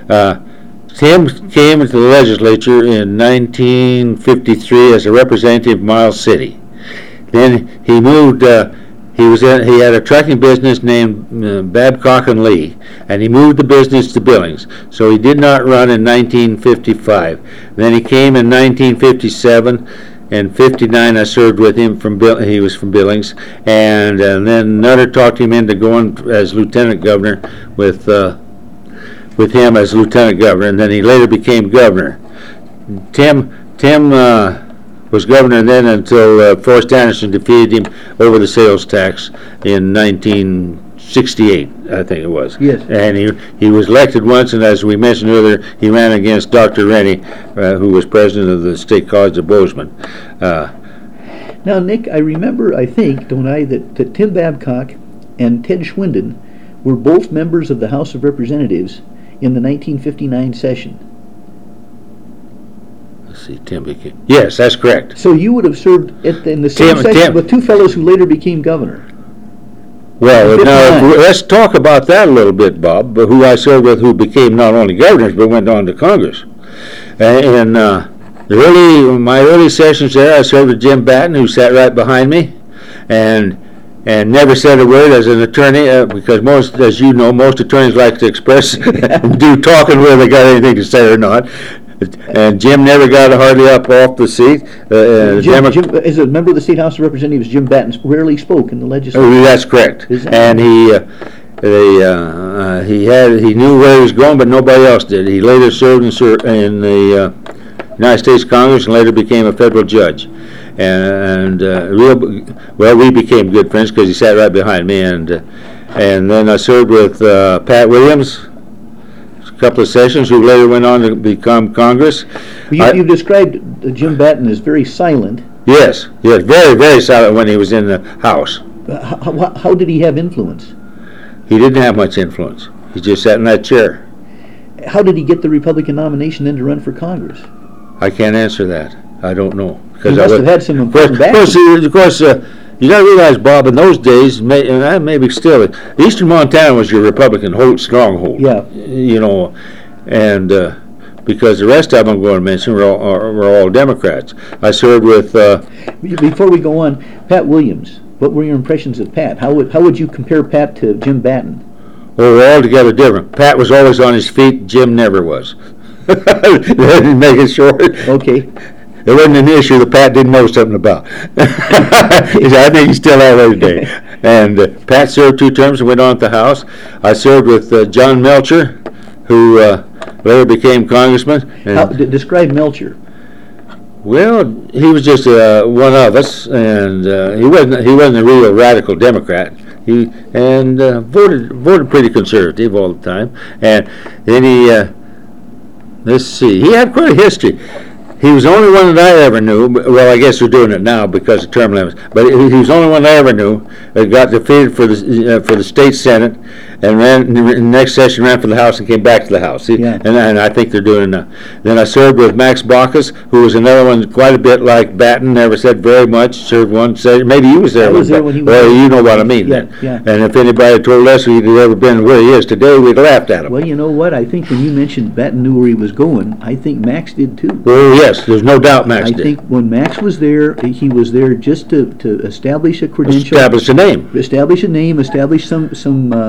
into the legislature in 1953 as a representative of Miles City. Then he moved. He had a trucking business named Babcock and Lee, and he moved the business to Billings. So he did not run in 1955. Then he came in 1957. And 59, I served with him he was from Billings, and then Nutter talked him into going as lieutenant governor with him as lieutenant governor, and then he later became governor. Tim was governor then until Forrest Anderson defeated him over the sales tax in 1968, I think it was. Yes. And he was elected once, and as we mentioned earlier, he ran against Dr. Rennie, who was president of the State College of Bozeman. Now, Nick, I remember, I think, don't I, that Tim Babcock and Ted Schwinden were both members of the House of Representatives in the 1959 session. Let's see, Tim became... Yes, that's correct. So you would have served in the same session with two fellows who later became governor. Well, now, let's talk about that a little bit, Bob, who I served with, who became not only governors, but went on to Congress. And my early sessions there, I served with Jim Batten, who sat right behind me, and never said a word as an attorney, because most, as you know, most attorneys like to express, do talking whether they got anything to say or not. And Jim never got hardly up off the seat. Jim, as a member of the State House of Representatives, Jim Batten rarely spoke in the legislature. Oh, that's correct. And he knew where he was going, but nobody else did. He later served in the United States Congress and later became a federal judge. We became good friends because he sat right behind me. And then I served with Pat Williams. A couple of sessions, who later went on to become Congress. You've described Jim Batten as very silent. Yes, very, very silent when he was in the House. How did he have influence? He didn't have much influence. He just sat in that chair. How did he get the Republican nomination then to run for Congress? I can't answer that. I don't know. He must have had some important backing. Of course, you got to realize, Bob, in those days, maybe still, Eastern Montana was your Republican stronghold. Yeah. You know, and because the rest of them I'm going to mention were all Democrats. I served with. Before we go on, Pat Williams. What were your impressions of Pat? How would you compare Pat to Jim Batten? Well, we're altogether different. Pat was always on his feet. Jim never was. Make it short. Okay. It wasn't an issue that Pat didn't know something about. I think he still has today. And Pat served 2 terms and went on to the House. I served with John Melcher, who later became congressman. Describe Melcher. Well, he was just one of us, and he wasn't a real radical Democrat. He voted pretty conservative all the time. And then he had quite a history. He was the only one that I ever knew. Well, I guess they're doing it now because of term limits. But he was the only one I ever knew that got defeated for the state senate, and ran in the next session, ran for the House and came back to the House. Yeah. And I think they're doing it now. Then I served with Max Baucus, who was another one quite a bit like Batten. Never said very much. Served one session. Maybe you was there. I was there when he was. Well, you know what I mean. Yeah, then. yeah. And if anybody told us he'd ever been where he is today, we'd laughed at him. Well, you know what? I think when you mentioned Batten knew where he was going, I think Max did too. Well, yes, there's no doubt Max did. I think when Max was there, he was there just to establish a credential. Establish a name. Establish a name, establish some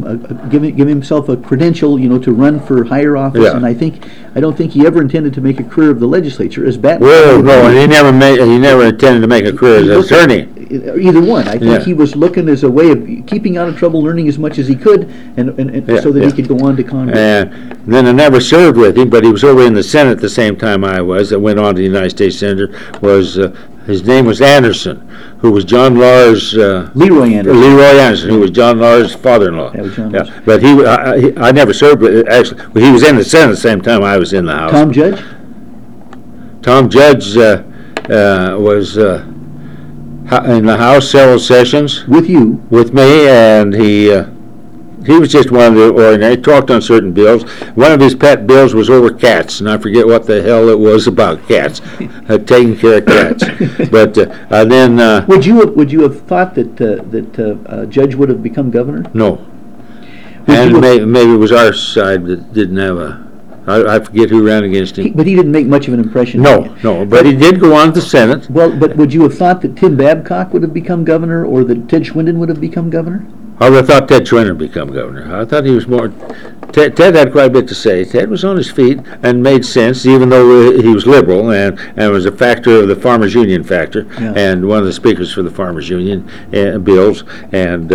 give himself a credential, to run for higher office. Yeah. And I don't think he ever intended to make a career of the legislature as Batman. Well, no, and he never intended to make a career as an attorney. Either one. I think Yeah. he was looking as a way of keeping out of trouble, learning as much as he could, and Yeah, so that yeah. he could go on to Congress. And then I never served with him, but he was over in the Senate the same time I was. I went on to the United States Senator. His name was Anderson, who was John Lahr's Leroy Anderson. Leroy Anderson, who was John Lahr's father-in-law. Yeah, was John Yeah, Lahr's. but I never served with. Actually, he was in the Senate the same time I was in the House. Tom Judge? Tom Judge was in the House several sessions With you. with me, and he was just one of the ordinary. Talked on certain bills. One of his pet bills was over cats, and I forget what the hell it was about cats, taking care of cats. But then Would you have thought that Judge would have become governor? no, Would and you have- maybe it was our side that didn't have a. I forget who ran against him. But he didn't make much of an impression. on you. No, but he did go on to the Senate. Well, but would you have thought that Tim Babcock would have become governor, or that Ted Schwinden would have become governor? I would have thought Ted Schwinner would become governor. I thought he was more. Ted had quite a bit to say. Ted was on his feet and made sense, even though he was liberal and was a factor of the Farmers Union factor, Yeah. and one of the speakers for the Farmers Union bills. And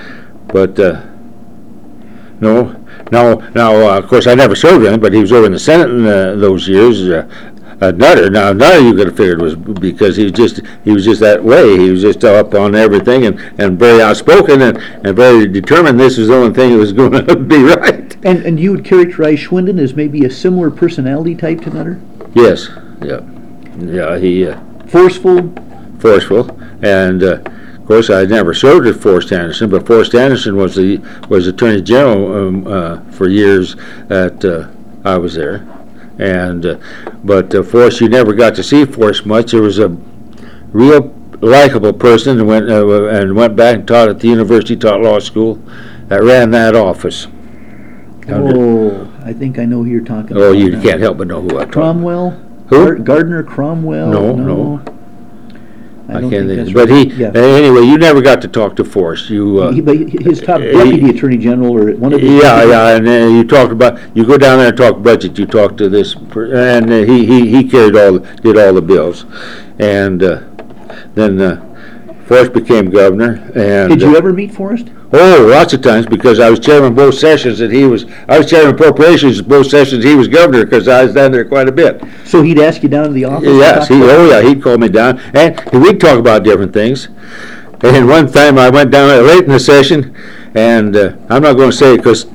no. Now, of course, I never served with him, but he was over in the Senate in those years. Nutter. Now, Nutter, you could have figured was because he was just that way. He was just up on everything and very outspoken and very determined. This was the only thing that was going to be right. And you would characterize Schwinden as maybe a similar personality type to Nutter? Yes. Yeah. Yeah. He Forceful? forceful, and of course, I never served with Forrest Anderson, but Forrest Anderson was Attorney General for years that I was there. And but Forrest, you never got to see Forrest much. There was a real likable person and went back and taught at the university, taught law school, that ran that office. Oh, I think I know who you're talking about. Oh, you now. can't help but know who I'm talking. Cromwell? Who? Gardner Cromwell? No. I don't can't think think. that's But right. anyway, you never got to talk to Forrest. But his top deputy attorney general, or one of the Yeah, and you talked about, you go down there and talk budget. You talk to this, and he did all the bills, and then Forrest became governor. And Did you ever meet Forrest? Oh, lots of times, because I was chairman of both sessions, I was chairman of appropriations both sessions. He was governor, because I was down there quite a bit. So he'd ask you down to the office? to Yes, talk about- he'd call me down, and we'd talk about different things. And one time I went down there late in the session, and I'm not going to say it because,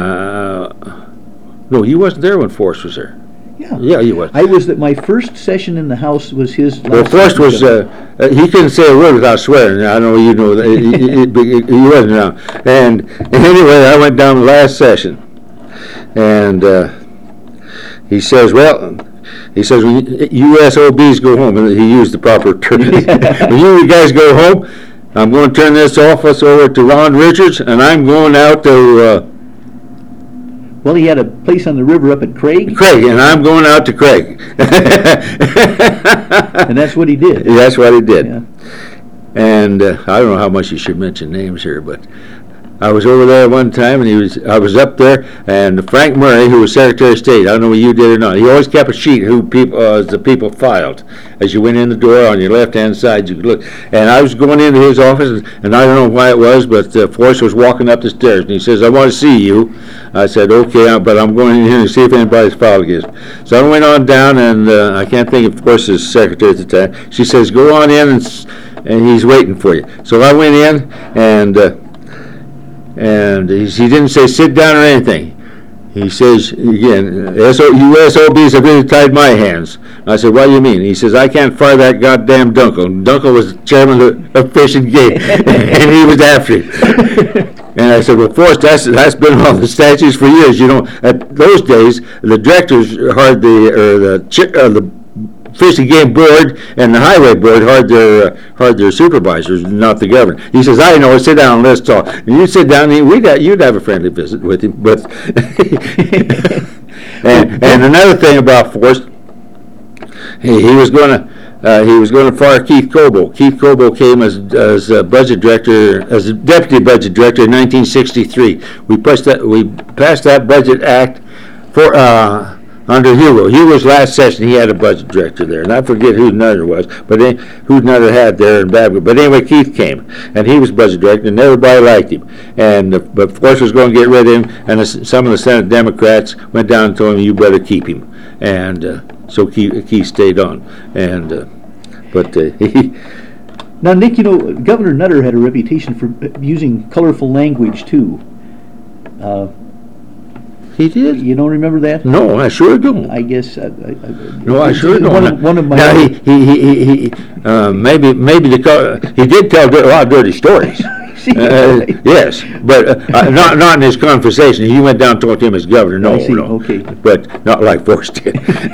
no, he wasn't there when Forrest was there. Yeah. Yeah, he was. I was my first session in the House was his last. Well, Forrest was, he couldn't say a word without swearing. I know you know that. He wasn't around. And anyway, I went down the last session, and he says, when USOBs go home, and he used the proper term. When you guys go home, I'm going to turn this office over to Ron Richards, and I'm going out to Well, he had a place on the river up at Craig, Craig, and I'm going out to Craig. and that's what he did. That's what he did. Yeah. And I don't know how much you should mention names here, but I was over there one time, and I was up there, and Frank Murray, who was Secretary of State, I don't know what you did or not, he always kept a sheet who the people filed. As you went in the door on your left-hand side, you could look. And I was going into his office, and I don't know why it was, but Forrest was walking up the stairs, and he says, "I want to see you." I said, "Okay, but I'm going in here to see if anybody's filed against me." So I went on down, and I can't think of Forrest's secretary at the time. She says, "Go on in, and he's waiting for you." So I went in, and he didn't say sit down or anything. He says, again, USOBs have really tied my hands. I said, "What do you mean?" He says, "I can't fire that goddamn Dunkel." Dunkel was chairman of Fish and Game, and he was after him. And I said, "Well, Forrest, that's been on the statutes for years. You know, at those days, the directors hired the Fish and Game Board and the Highway Board hired their supervisors, not the governor." He says, "I know. Sit down and let's talk." And you sit down, and you'd have a friendly visit with him. But and another thing about Forrest, he was going to fire Keith Cobo. Keith Cobo came as budget director, as a deputy budget director in 1963. We passed that budget act for under Hugo. Hugo's last session, he had a budget director there, and I forget who Nutter was, but who Nutter had there in Babcock. But anyway, Keith came, and he was budget director, and everybody liked him. And but Forrest was going to get rid of him, and some of the Senate Democrats went down and told him, "You better keep him." And so Keith stayed on. And he. Now, Nick, Governor Nutter had a reputation for using colorful language too. He did? You don't remember that? No, I sure don't. I guess. No, I sure don't. One of my. Now he maybe he did tell a lot of dirty stories. Yes, but not in his conversation. He went down and talked to him as governor. No, I see. no. Okay. But not like Forrest did.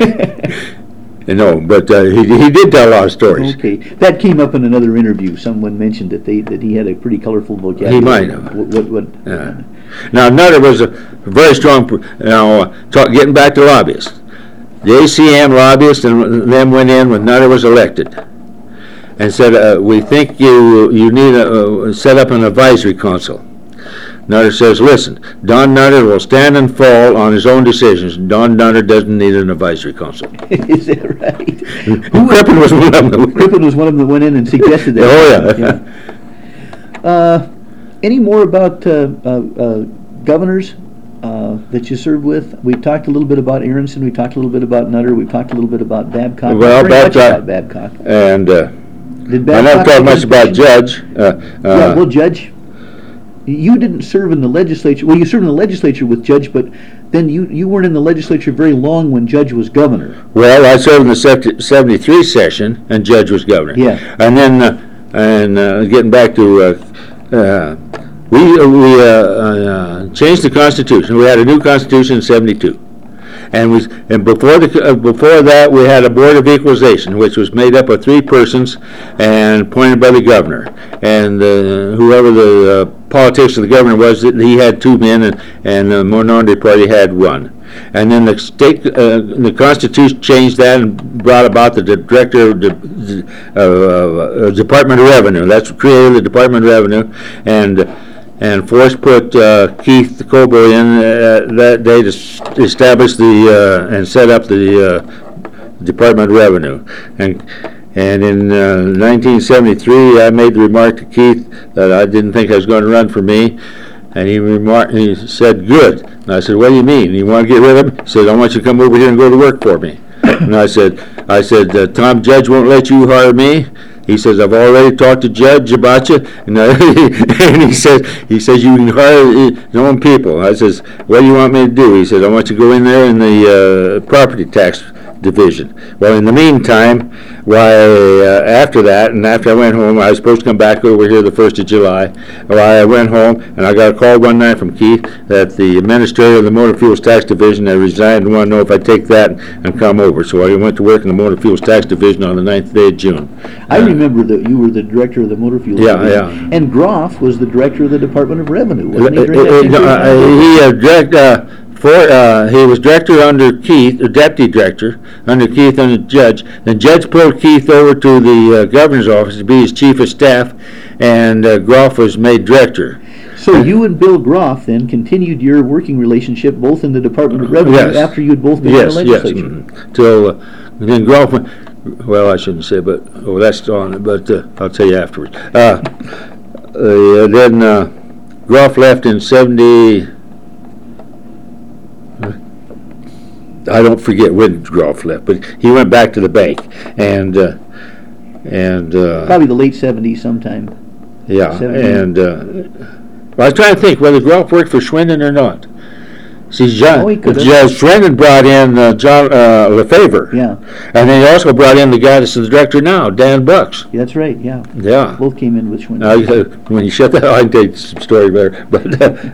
No, but he did tell a lot of stories. Okay, that came up in another interview. Someone mentioned that he had a pretty colorful vocabulary. He might have. What? Yeah. Now Nutter was a very strong. Getting back to lobbyists, the ACM lobbyists and them went in when Nutter was elected, and said, "We think you need to set up an advisory council." Nutter says, "Listen, Don Nutter will stand and fall on his own decisions. Don Nutter doesn't need an advisory council." Is that right? Crippen was one of them. Crippen was one of them that went in and suggested that. Oh, yeah. Any more about governors that you served with? We talked a little bit about Aronson. We talked a little bit about Nutter. We talked a little bit about Babcock. Well, Babcock. And Did I never Babcock talked much about Judge. Yeah, well, Judge, you didn't serve in the legislature. Well, you served in the legislature with Judge, but then you weren't in the legislature very long when Judge was governor. Well, I served in the 73 session, and Judge was governor. Yeah. And then, getting back to, we changed the Constitution. We had a new Constitution in 72. And before that, we had a Board of Equalization, which was made up of 3 persons and appointed by the governor. And whoever the politics of the governor was, he had 2 men, and the minority party had 1. And then the Constitution changed that and brought about the director of the Department of Revenue. That's what created the Department of Revenue, and Forrest put Keith Cobo in that day to establish and set up the Department of Revenue. And in 1973, I made the remark to Keith that I didn't think I was going to run for me. And he said, "Good." And I said, "What do you mean? You want to get rid of him?" He said, "I want you to come over here and go to work for me." And I said, "Tom Judge won't let you hire me." He says, "I've already talked to Judge about you." And he says, "You can hire your own people." I says, "What do you want me to do?" He says, "I want you to go in there in the property tax division." Well, in the meantime, after that, and after I went home, I was supposed to come back over here the 1st of July. Well, I went home, and I got a call one night from Keith that the administrator of the Motor Fuels Tax Division had resigned and wanted to know if I'd take that and come over. So I went to work in the Motor Fuels Tax Division on the 9th day of June. I remember that you were the director of the Motor Fuels Division. Yeah. And Groff was the director of the Department of Revenue, wasn't he? He was director under Keith, or deputy director under Keith, under Judge. Then Judge pulled Keith over to the governor's office to be his chief of staff, and Groff was made director. So you and Bill Groff then continued your working relationship both in the Department of Revenue after you had both been in the legislature. Yes. Till then Groff went. Well, I shouldn't say, but that's on. But I'll tell you afterwards. Then Groff left in 70. I don't forget when Groff left, but he went back to the bank, and probably the late 70s sometime. Yeah, 70. and I was trying to think whether Groff worked for Schwenden or not. See, Schwenden brought in John Lefevre. Yeah. And then he also brought in the guy that's the director now, Dan Bucks. That's right, yeah. Yeah. Both came in with Schwenden. When you shut that, I can tell you some story there. But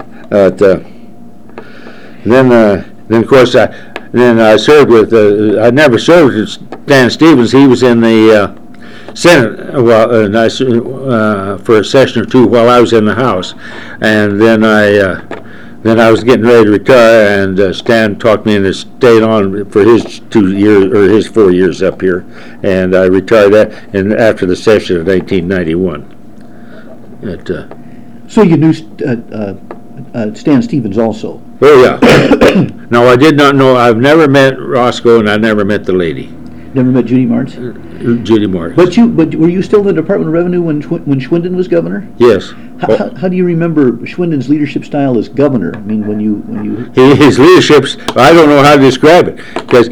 then of course, I served with, I never served with Dan Stevens. He was in the Senate for a session or two while I was in the House. And then then I was getting ready to retire, and Stan talked me into staying on for his 2 years or his 4 years up here, and I retired that. And after the session of 1991, So you knew Stan Stevens also? oh yeah. No, I did not know. I've never met Roscoe, and I never met the lady, Never met Judy Martz? Judy Moore. But were you still in the Department of Revenue when Schwinden was governor? Yes. How do you remember Schwinden's leadership style as governor? I mean, when you His leadership's, I don't know how to describe it, because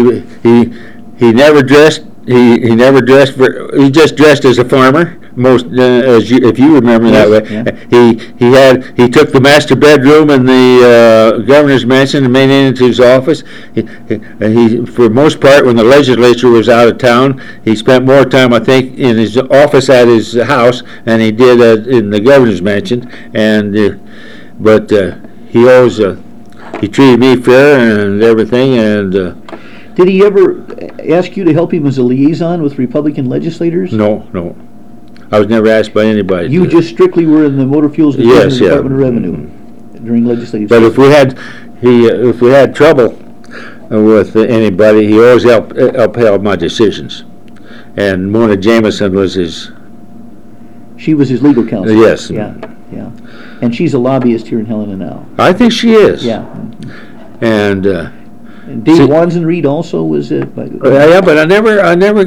he never dressed. He never dressed he just dressed as a farmer. Most, if you remember that way. Yeah. He took the master bedroom in the governor's mansion and made it into his office. He, for most part, when the legislature was out of town, he spent more time, I think, in his office at his house than he did in the governor's mansion. And but he always he treated me fair and everything. And did he ever ask you to help him as a liaison with Republican legislators? no. I was never asked by anybody. You just strictly were in the Motor Fuels Division of the yeah. Department of Revenue during legislative But session. if we had trouble with anybody, he always upheld my decisions. And Mona Jameson was his. She was his legal counsel. Yes. Yeah. And she's a lobbyist here in Helena now. I think she is. Yeah. And And Dave Wanzenreed also was it? yeah, but I never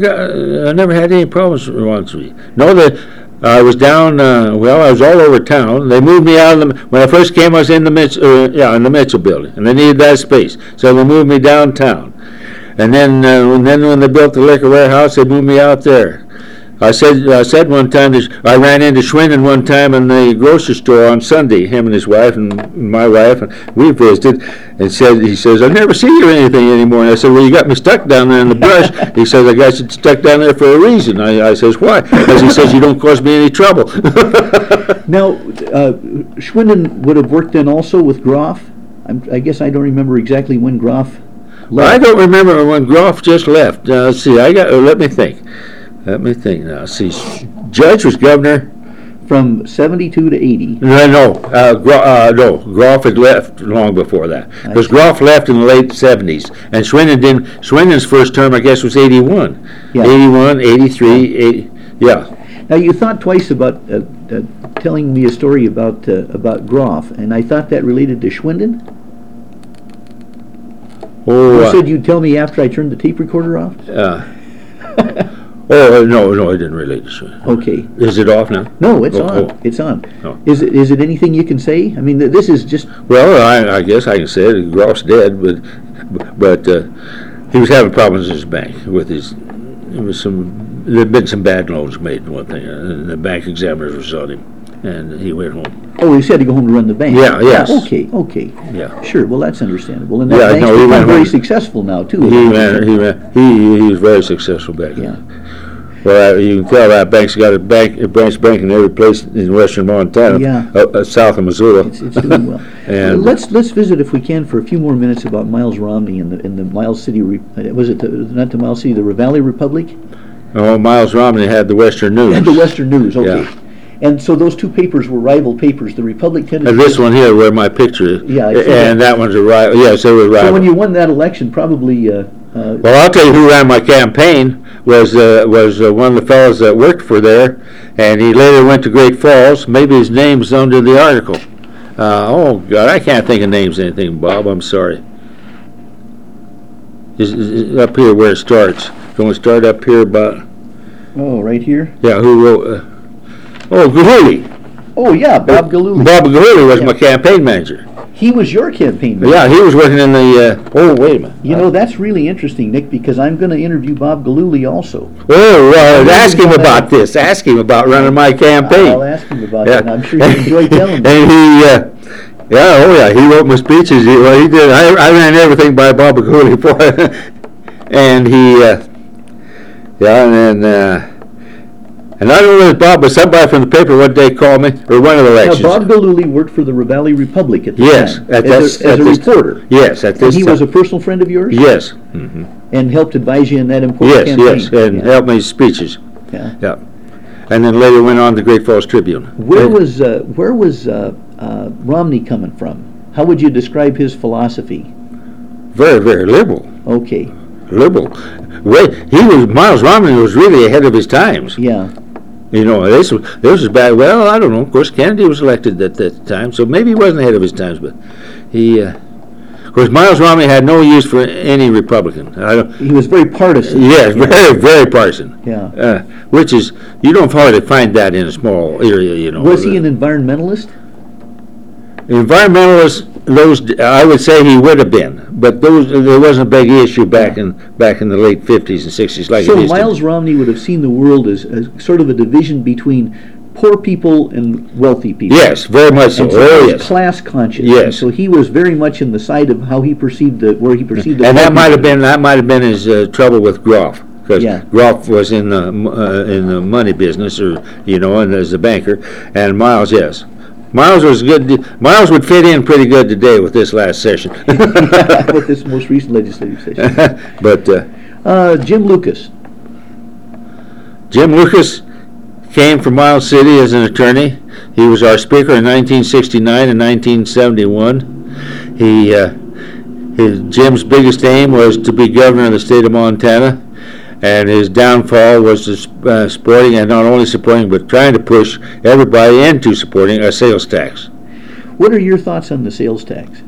had any problems with Wanzenreed. No, that I was down. I was all over town. They moved me out of when I first came. I was in the Mitchell building, and they needed that space, so they moved me downtown. And then when they built the liquor warehouse, they moved me out there. I said one time, I ran into Schwinden one time in the grocery store on Sunday, him and his wife and my wife, and we visited, and he says, I never see you or anything anymore. And I said, well, you got me stuck down there in the brush. He says, I got you stuck down there for a reason. I says, why? Because he says, you don't cause me any trouble. Now, Schwinden would have worked then also with Groff? I guess I don't remember exactly when Groff left. I don't remember when Groff just left. Let's see, let me think. Let me think now. See, Judge was governor from 72 to 80. No. Groff had left long before that, because Groff left in the late 70s, and Schwinden's first term, I guess, was 81. Yeah. 81, 83, 80, yeah. Now, you thought twice about telling me a story about Groff, and I thought that related to Schwinden. Oh, you said you'd tell me after I turned the tape recorder off? No, I didn't relate to Schwinden. Okay. Is it off now? No, it's on. It's on. Oh. Is it anything you can say? I mean, this is just... Well, I guess I can say it. Groff's dead, but he was having problems in his bank with his... There'd been some bad loans made, one thing, and the bank examiners were on him, and he went home. Oh, he said to go home to run the bank. Yeah, yes. Okay. Yeah. Sure, well, that's understandable. And that bank's he become went very home. Successful now, too. He was very successful back then. Yeah. Well, you can tell that bank's got a branch bank in every place in western Montana, south of Missoula. It's doing well. And let's visit, if we can, for a few more minutes about Miles Romney and the Miles City. Was it not the Miles City, the Ravalli Republic? Oh, Miles Romney had the Western News. And the Western News. Okay. Yeah. And so those two papers were rival papers. The Republic tended. And this one here, where my picture is. Yeah. And that one's a rival. Yes, they were rival. So when you won that election, probably. Well, I'll tell you who ran my campaign was one of the fellows that worked for there, and he later went to Great Falls. Maybe his name's under the article. Oh God, I can't think of names or anything, Bob. I'm sorry. Is up here where it starts. Don't we start up here about? Oh, right here. Yeah, who wrote? Gahuli. Oh yeah, Bob Gahuli. Bob Gahuli was my campaign manager. He was your campaign manager. Yeah, he was working in the. Wait a minute. You know, that's really interesting, Nick, because I'm going to interview Bob Gahuli also. Ask him about this. Ask him about running my campaign. I'll ask him about it, and I'm sure he'll enjoy telling me. And he wrote my speeches. He did. I ran everything by Bob Gahuli for him. And and I don't know if Bob, but somebody from the paper one day called me, or one of the elections. Now, Bob Gahuli worked for the Ravalli Republic at the time. As a reporter. Yes, at this and he time. was a personal friend of yours? Yes. Mm-hmm. And helped advise you in that important campaign? Yes, and helped me with speeches. Yeah. And then later went on to Great Falls Tribune. Where was Romney coming from? How would you describe his philosophy? Very, very liberal. Okay. Liberal. Miles Romney was really ahead of his times. Yeah. You know, this was bad. Well, I don't know. Of course, Kennedy was elected at that time, so maybe he wasn't ahead of his times. But he, of course, Miles Romney had no use for any Republican. He was very partisan. Yes, Yeah. very, very partisan. Yeah. Which is, you don't hardly find that in a small area. You know. Was he an environmentalist? Environmentalists, I would say he would have been, but there wasn't a big issue back in the late 50s and 60s like it So is today. Miles Romney would have seen the world as sort of a division between poor people and wealthy people. Yes, very much so. And so Oh, he was yes. class conscious. Yes. And so he was very much in the side of how he perceived where he perceived the And that poor might have been his trouble with Groff, because Yeah. Groff was in the money business, or and as a banker, and Miles, yes. Miles was good. Miles would fit in pretty good today with this last session. with this most recent legislative session. But Jim Lucas. Jim Lucas came from Miles City as an attorney. He was our speaker in 1969 and 1971. Jim's biggest aim was to be governor of the state of Montana, and his downfall was supporting, and not only supporting, but trying to push everybody into supporting a sales tax. What are your thoughts on the sales tax?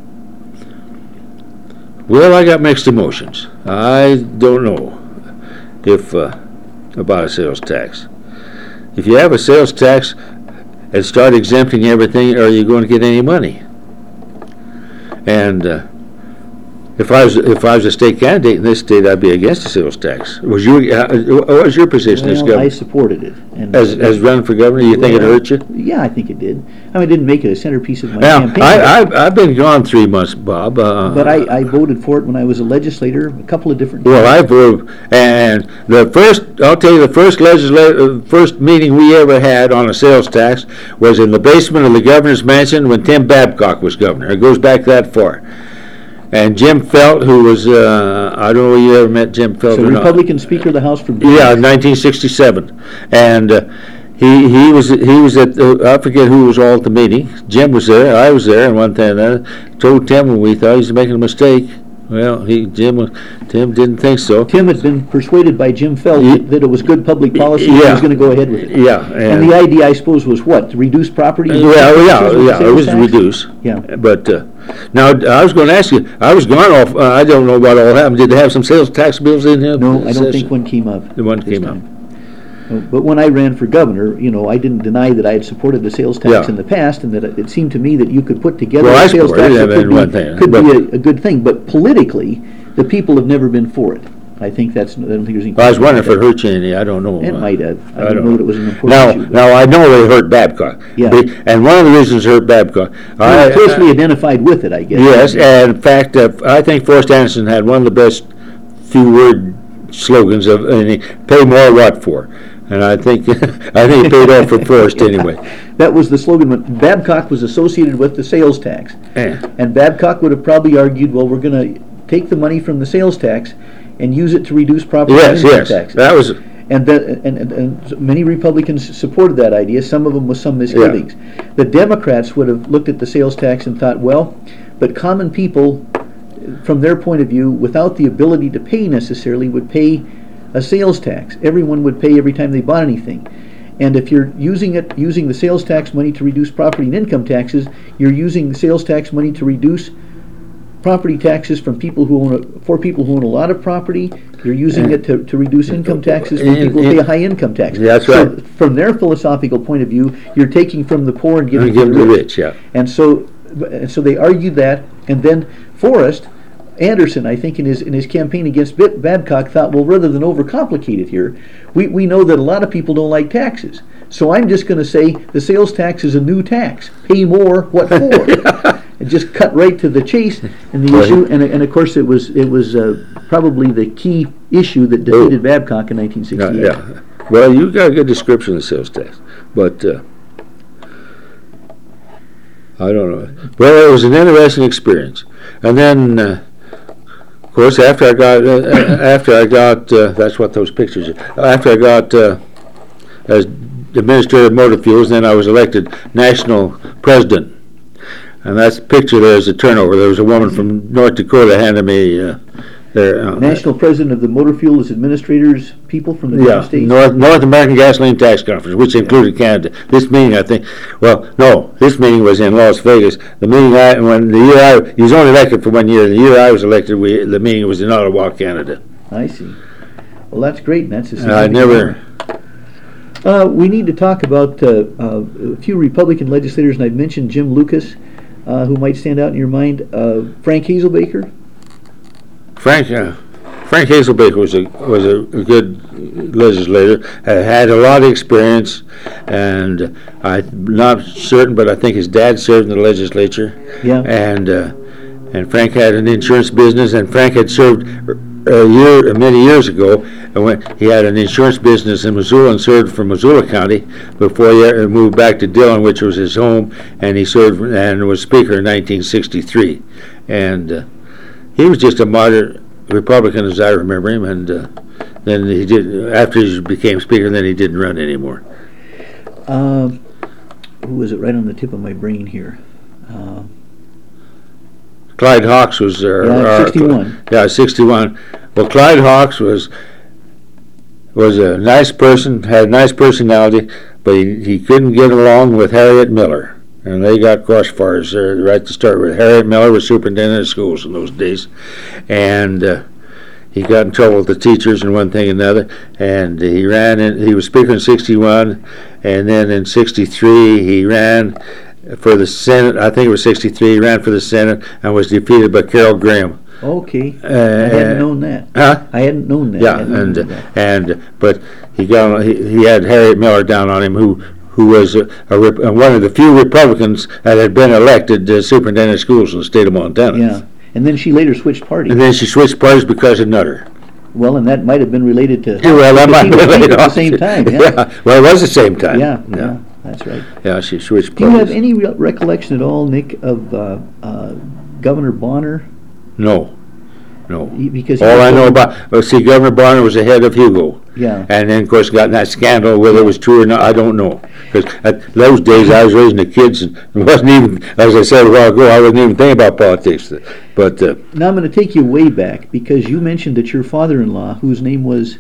Well, I got mixed emotions. I don't know if about a sales tax. If you have a sales tax and start exempting everything, are you going to get any money? And if I was a state candidate in this state, I'd be against the sales tax. What was your position as Well, governor? I supported it. And As running for governor, you think it hurt you? Yeah, I think it did. I mean, I didn't make it a centerpiece of my Now, campaign. I've been gone 3 months, Bob. But I voted for it when I was a legislator a couple of different Well, I voted, and I'll tell you, the first meeting we ever had on a sales tax was in the basement of the governor's mansion when Tim Babcock was governor. It goes back that far. And Jim Felt, who was, I don't know if you ever met Jim Felt So or not. Republican Speaker of the House from Yeah, 1967. And he was at, I forget who was all at the meeting. Jim was there, I was there, and one thing and another. Told Tim when we thought he was making a mistake. Well, Tim didn't think so. Tim had been persuaded by Jim Felt that it was good public policy and he Yeah. was going to go ahead with it. Yeah. And the idea, I suppose, was what? To reduce property? Yeah, it was tax? reduced. Yeah. But now I was going to ask you. I was gone off. I don't know what all happened. Did they have some sales tax bills in here? No, I don't think one came up. The one this came time. up. But when I ran for governor, I didn't deny that I had supported the sales tax Yeah. in the past, and that it seemed to me that you could put together Well, I a sales supported tax it, that and one thing, could but- be a good thing. But politically, the people have never been for it. I don't think there's any. I was wondering if it hurt you any. I don't know. It might have. I I didn't don't know know. that it was an important issue. Now I know they hurt Babcock. Yeah. And one of the reasons it hurt Babcock. They were closely identified with it, I guess. Yes, and in fact, I think Forrest Anderson had one of the best few-word slogans of "Pay more, what for?" And I think he paid off for Forrest anyway. That was the slogan. When Babcock was associated with the sales tax. Yeah. And Babcock would have probably argued, well, we're going to take the money from the sales tax and use it to reduce property and income Yes. taxes. That was. And many Republicans supported that idea, some of them with some misgivings. The Democrats would have looked at the sales tax and thought, well, but common people, from their point of view, without the ability to pay necessarily, would pay a sales tax. Everyone would pay every time they bought anything. And if you're using the sales tax money to reduce property and income taxes, you're using the sales tax money to reduce property taxes for people who own a lot of property. You're using it to reduce income taxes for people who pay a high income tax. Yeah, that's so right. From their philosophical point of view, you're taking from the poor and giving And to give the the rich. rich, yeah. And so they argued that, and then Forrest Anderson, I think in his campaign against Babcock, thought, well, rather than overcomplicate it here, we know that a lot of people don't like taxes. So I'm just going to say the sales tax is a new tax. Pay more, what for? And just cut right to the chase in the issue. And of course, it was probably the key issue that defeated Babcock in 1968. Yeah. Well, you got a good description of the sales tax, but I don't know. Well, it was an interesting experience, and then. Of course, after I got, that's what those pictures are. After I got as Administrator of Motor Fuels, then I was elected national president. And that's the picture there is a turnover. There was a woman from North Dakota handed me there. National President of the Motor Fuels Administrators people from the United States. North American Gasoline Tax Conference, which included Canada. This meeting, I think, this meeting was in Las Vegas. The meeting he was only elected for 1 year. The year I was elected, the meeting was in Ottawa, Canada. I see. Well, that's great, and that's a I never. We need to talk about a few Republican legislators, and I've mentioned Jim Lucas, who might stand out in your mind. Frank Hazelbaker. Frank Hazelbaker was a good legislator. Had a lot of experience, and I'm not certain, but I think his dad served in the legislature. Yeah. And Frank had an insurance business, and Frank had served many years ago. And when he had an insurance business in Missoula and served for Missoula County before he moved back to Dillon, which was his home, and he served and was Speaker in 1963. And he was just a moderate Republican as I remember him, and then he did, after he became Speaker, then he didn't run anymore. Who was it right on the tip of my brain here? Clyde Hawks was 61. 61. Well, Clyde Hawks was a nice person, had a nice personality, but he couldn't get along with Harriet Miller. And they got crossfires there right to start with. Harriet Miller was superintendent of schools in those days. And he got in trouble with the teachers and one thing and another. And he was Speaker in 61. And then in 63, he ran for the Senate. I think it was 63. He ran for the Senate and was defeated by Carol Graham. Okay, I hadn't known that. Huh? I hadn't known that. Yeah, but he had Harriet Miller down on him, who was one of the few Republicans that had been elected superintendent of schools in the state of Montana. Yeah, and then she later switched parties. And then she switched parties because of Nutter. Well, and that might have been related to. Well, that might have been related at the same time. Yeah. Well, it was the same time. Yeah, that's right. Yeah, she switched parties. Do you have any recollection at all, Nick, of Governor Bonner? No. Because all I know about, Governor Bonner was the head of Hugo. Yeah. And then, of course, got in that scandal, whether it was true or not, I don't know. Because at those days, I was raising the kids, and it wasn't even, as I said a while ago, I wasn't even thinking about politics. But now I'm going to take you way back, because you mentioned that your father-in-law, whose name was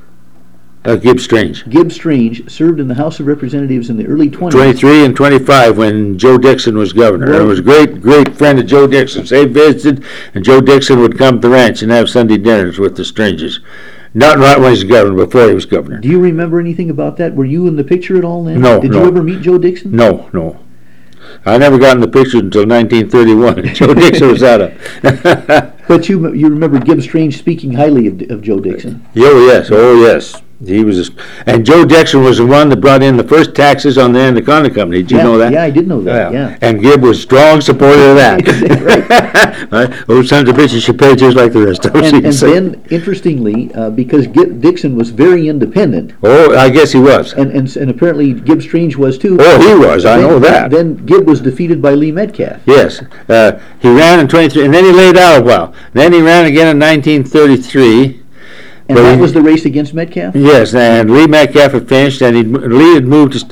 Gibbs Strange. Gibbs Strange, served in the House of Representatives in the early 20s. 23 and 25 when Joe Dixon was governor. Well, I was a great friend of Joe Dixon. They visited, and Joe Dixon would come to the ranch and have Sunday dinners with the Stranges. Not right when he was governor, before he was governor. Do you remember anything about that? Were you in the picture at all then? No. Did you ever meet Joe Dixon? No. I never got in the picture until 1931. Joe Dixon was out of. But you remember Gibbs Strange speaking highly of Joe Dixon? Oh yes. He was, and Joe Dixon was the one that brought in the first taxes on the Anaconda Company. Did you know that? Yeah, I did know that. Yeah. And Gibb was strong supporter of that. Right. Those sons of bitches should pay just like the rest of us. And then, interestingly, because Dixon was very independent. Oh, I guess he was. And apparently Gibbs Strange was too. Oh, he was. I know that. Then Gibb was defeated by Lee Metcalf. Yes. He ran in 23, and then he laid out a while. Then he ran again in 1933. And that was the race against Metcalf? Yes, and Lee Metcalf had finished, and Lee had moved to...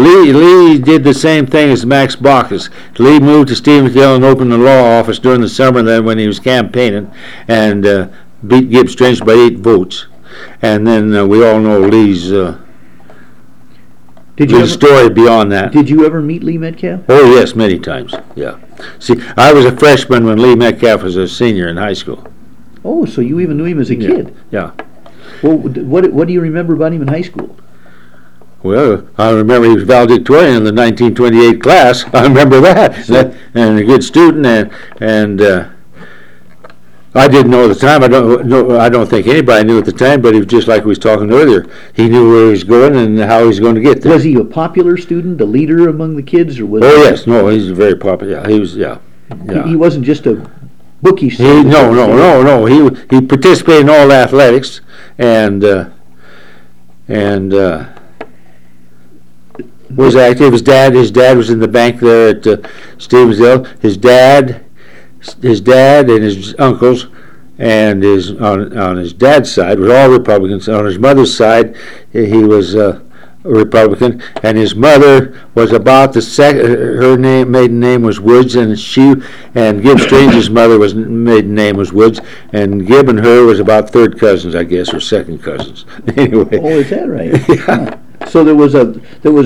Lee did the same thing as Max Baucus. Lee moved to Stevensdale and opened the law office during the summer then when he was campaigning, and beat Gibbs Strange by 8 votes. And then we all know Lee's story beyond that. Did you ever meet Lee Metcalf? Oh, yes, many times, yeah. See, I was a freshman when Lee Metcalf was a senior in high school. Oh, so you even knew him as a kid? Yeah. Well, what do you remember about him in high school? Well, I remember he was valedictorian in the 1928 class. I remember that. And a good student, and I didn't know at the time. I don't think anybody knew at the time, but he was just like we was talking earlier. He knew where he was going and how he was going to get there. Was he a popular student, a leader among the kids, or was? Oh yes, no, he's very popular. Yeah, he was. Yeah. He wasn't just a bookish. No. He participated in all athletics, and was active. His dad was in the bank there at Stevensdale. His dad and his uncles and on his dad's side were all Republicans. On his mother's side, he was a Republican, and his mother was about the maiden name was Woods, and Gibb Strange's mother maiden name was Woods, and Gibb and her was about third cousins, I guess, or second cousins. Anyway. Oh, is that right? Yeah. Huh. So there was a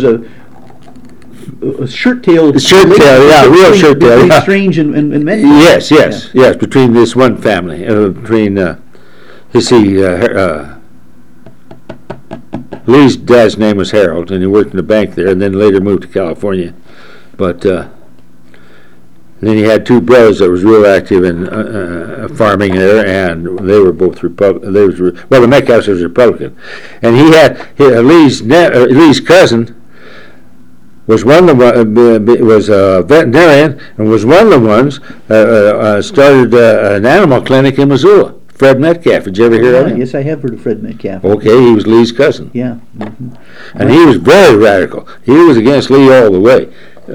shirt tail. Shirt tail, yeah, real shirt tail. Between Yeah. Strange and Mendenhall. Yes, between this one family, Lee's dad's name was Harold, and he worked in the bank there, and then later moved to California. But then he had two brothers that was real active in farming there, and they were both Republican. The Metcalfs was Republican, and he had Lee's cousin was one of the was a veterinarian, and was one of the ones started an animal clinic in Missoula. Fred Metcalf, did you ever hear of him? Yes, I have heard of Fred Metcalf. Okay, he was Lee's cousin. Yeah. Mm-hmm. And he was very radical. He was against Lee all the way.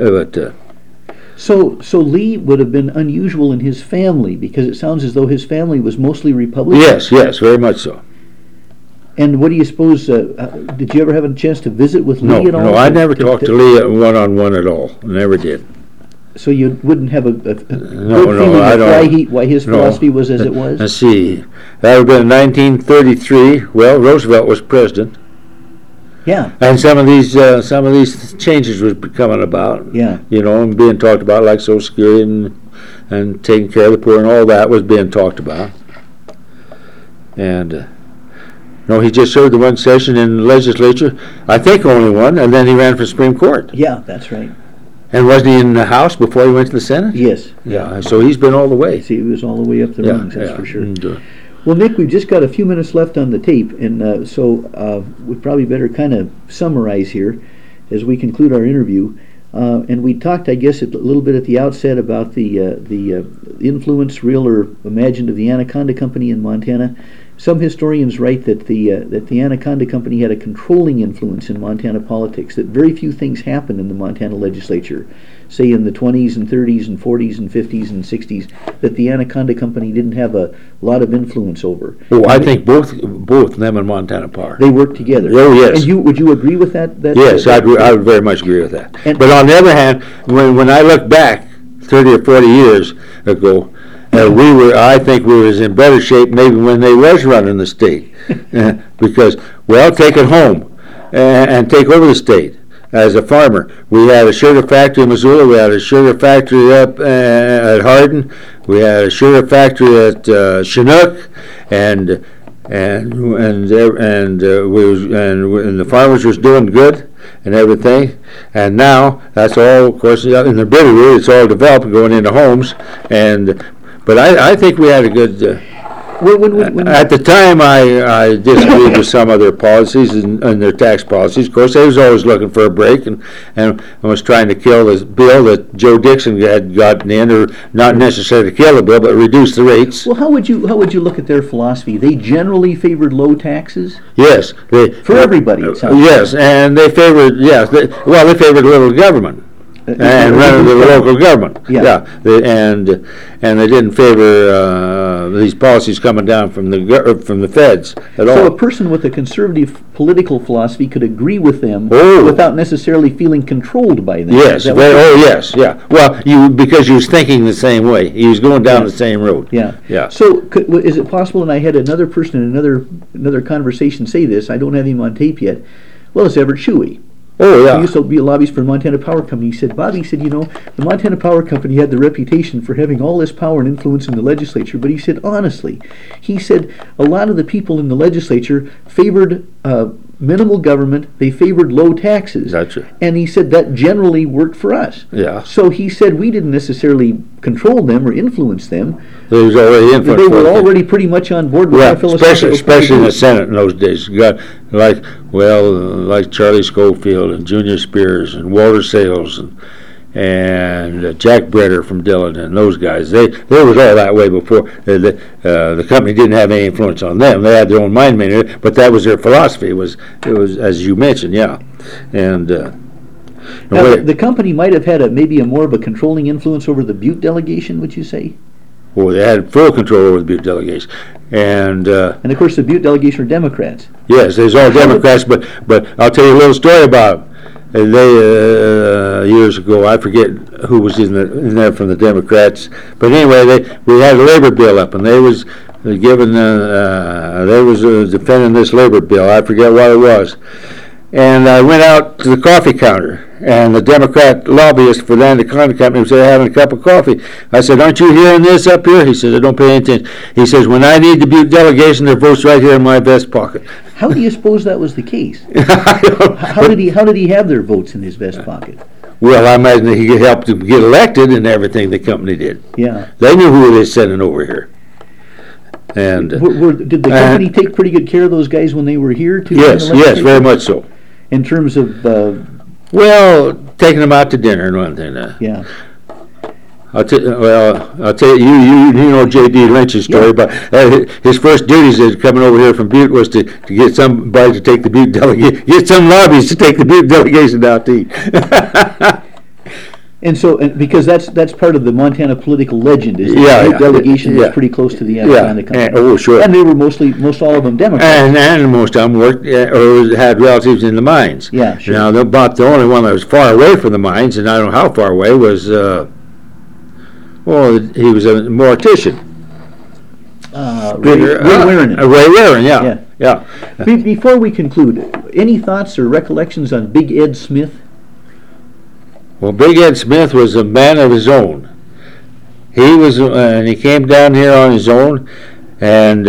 So Lee would have been unusual in his family, because it sounds as though his family was mostly Republican. Yes, very much so. And what do you suppose, did you ever have a chance to visit with Lee at all? No, I never talked to Lee one-on-one at all. Never did. So you wouldn't have a good feeling I don't. Why his philosophy was as it was? Let's see. That would have been in 1933. Well, Roosevelt was president. Yeah. And some of these changes was coming about. Yeah. And being talked about, like Social Security and taking care of the poor and all that was being talked about. And he just served the one session in the legislature. I think only one, and then he ran for Supreme Court. Yeah, that's right. And wasn't he in the House before he went to the Senate? Yes. Yeah, so he's been all the way. See, he was all the way up the rungs, that's for sure. And, well, Nick, we've just got a few minutes left on the tape, and so we probably better kind of summarize here as we conclude our interview. And we talked, I guess, a little bit at the outset about the influence, real or imagined, of the Anaconda Company in Montana. Some historians write that the Anaconda Company had a controlling influence in Montana politics, that very few things happened in the Montana legislature, say in the 20s and 30s and 40s and 50s and 60s, that the Anaconda Company didn't have a lot of influence over. Oh, I think both them and Montana Power. They worked together. Oh, yes. And would you agree with that? Yes, I would very much agree with that. But on the other hand, when I look back 30 or 40 years ago, I think we was in better shape maybe when they was running the state, because take it home and take over the state as a farmer. We had a sugar factory in Missoula. We had a sugar factory up at Hardin. We had a sugar factory at Chinook, and the farmers was doing good and everything. And now that's all, of course, in the Bitterroot. It's all developed going into homes But I think we had a good. At the time, I disagreed with some of their policies and their tax policies. Of course, they was always looking for a break and was trying to kill this bill that Joe Dixon had gotten in, or not necessarily to kill the bill, but reduce the rates. Well, how would you look at their philosophy? They generally favored low taxes. Yes, for everybody. It sounds yes, like. And they favored they favored little government. And run the local government. Yeah. And they didn't favor these policies coming down from the feds at all. So a person with a conservative political philosophy could agree with them without necessarily feeling controlled by them. Yes. Yes. Yeah. Well, because he was thinking the same way. He was going down the same road. Yeah. Yeah. So is it possible? And I had another person in another conversation say this. I don't have him on tape yet. Well, it's Everett Shuey. Oh, yeah. He used to be a lobbyist for the Montana Power Company. He said, Bobby said, the Montana Power Company had the reputation for having all this power and influence in the legislature, but he said, honestly, a lot of the people in the legislature favored minimal government, they favored low taxes. That's right. And he said that generally worked for us. Yeah. So he said we didn't necessarily control them or influence them. They was already influenced. They were already pretty much on board with our philosophy. Especially in the Senate in those days. You got like Charlie Schofield and Junior Spears and Walter Sales and Jack Bretter from Dillon and those guys. They was all that way before. The company didn't have any influence on them. They had their own mind made, but that was their philosophy. It was as you mentioned, yeah. And now, the company might have had maybe more of a controlling influence over the Butte delegation, would you say? Well, they had full control over the Butte delegation. And And of course, the Butte delegation are Democrats. yes, there's all Democrats, but I'll tell you a little story about 'em. They years ago, I forget who was in there from the Democrats, but anyway, we had a labor bill up, and they was defending this labor bill. I forget what it was. And I went out to the coffee counter, and the Democrat lobbyist for the Anaconda Company was there having a cup of coffee. I said, "Aren't you hearing this up here?" He said, "I don't pay any attention." He says, "When I need the Butte delegation, their vote's right here in my vest pocket." How do you suppose that was the case? I don't- How did he have their votes in his vest pocket? Well, I imagine that he helped them get elected and everything the company did. Yeah. They knew who they sending over here. And Did the company take pretty good care of those guys when they were here too? yes, very much so. In terms of, Well, taking them out to dinner and one thing. yeah. I'll tell you, you know J.D. Lynch's story, but his first duties as coming over here from Butte was to get somebody to take the Butte delegation, get some lobbyists to take the Butte delegation out to eat. And so, because that's part of the Montana political legend, is Yeah, the yeah, delegation was yeah. pretty close to the Anaconda Company. Oh, sure. And they were most all of them Democrats. And most of them worked or had relatives in the mines. Yeah, sure. Now, about the only one that was far away from the mines, and I don't know how far away, was he was a mortician. Ray Warren. Ray Warren, yeah. Before we conclude, any thoughts or recollections on Big Ed Smith? Well, Big Ed Smith was a man of his own. He was, and he came down here on his own, and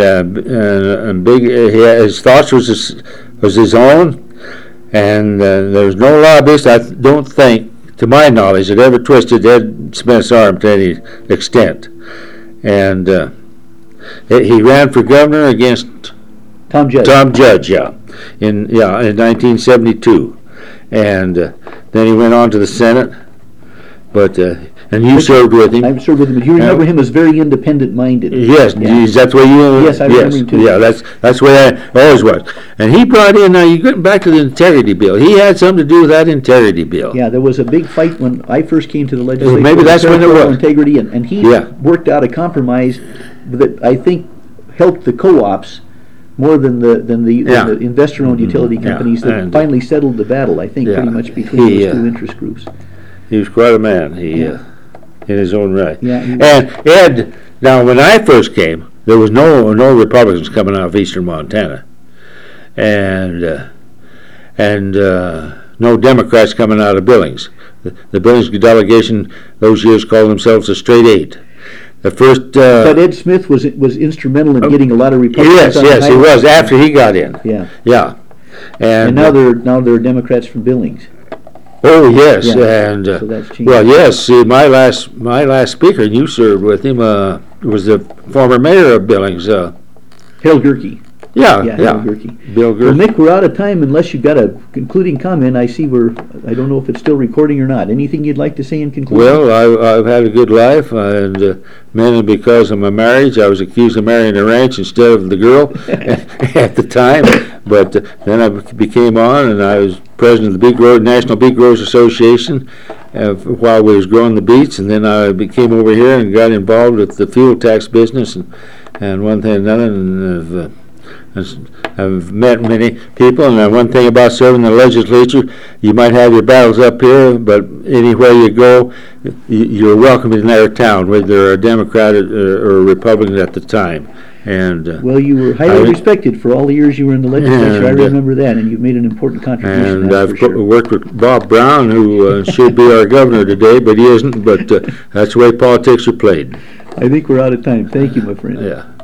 his thoughts was his own, and there was no lobbyist, I don't think, to my knowledge, that ever twisted Ed Smith's arm to any extent. And he ran for governor against Tom Judge. in 1972. And then he went on to the Senate, and you served with him. I served with him. You remember him as very independent-minded. Yes, Yeah. that's where you. Yes, I remember him too. Yeah, that's where I always was. And he brought in. Now you get back to the integrity bill. He had something to do with that integrity bill. Yeah, there was a big fight when I first came to the legislature. Maybe that's when it territorial was. Integrity, and he worked out a compromise that I think helped the co-ops more than the investor-owned utility companies that and finally settled the battle. I think pretty much between those two interest groups. He was quite a man. In his own right. Yeah, and Ed. Now, when I first came, there was no Republicans coming out of eastern Montana, and no Democrats coming out of Billings. The Billings delegation those years called themselves a straight eight. The first. But Ed Smith was instrumental in getting a lot of Republicans. Yes, he was after he got in. Yeah. And now they're Democrats from Billings. Oh yes, and so that's changed. well, yes. See, my last speaker, and you served with him, was the former mayor of Billings. Harold Gerke. Yeah. Harold Gerke. Bill Gerke. Well, Nick, we're out of time unless you've got a concluding comment. I see I don't know if it's still recording or not. Anything you'd like to say in conclusion? Well, I've had a good life, and mainly because of my marriage. I was accused of marrying a ranch instead of the girl at the time, but then I became on, and I was president of the National Beet Growers Association while we was growing the beets, and then I came over here and got involved with the fuel tax business and one thing and another, and I've met many people, and one thing about serving the legislature, you might have your battles up here, but anywhere you go, you're welcome in their town, whether they're a Democrat or a Republican at the time. And well, you were highly respected for all the years you were in the legislature. I remember that, and you've made an important contribution. And I've worked with Bob Brown, who should be our governor today, but he isn't. But that's the way politics are played. I think we're out of time. Thank you, my friend. Yeah.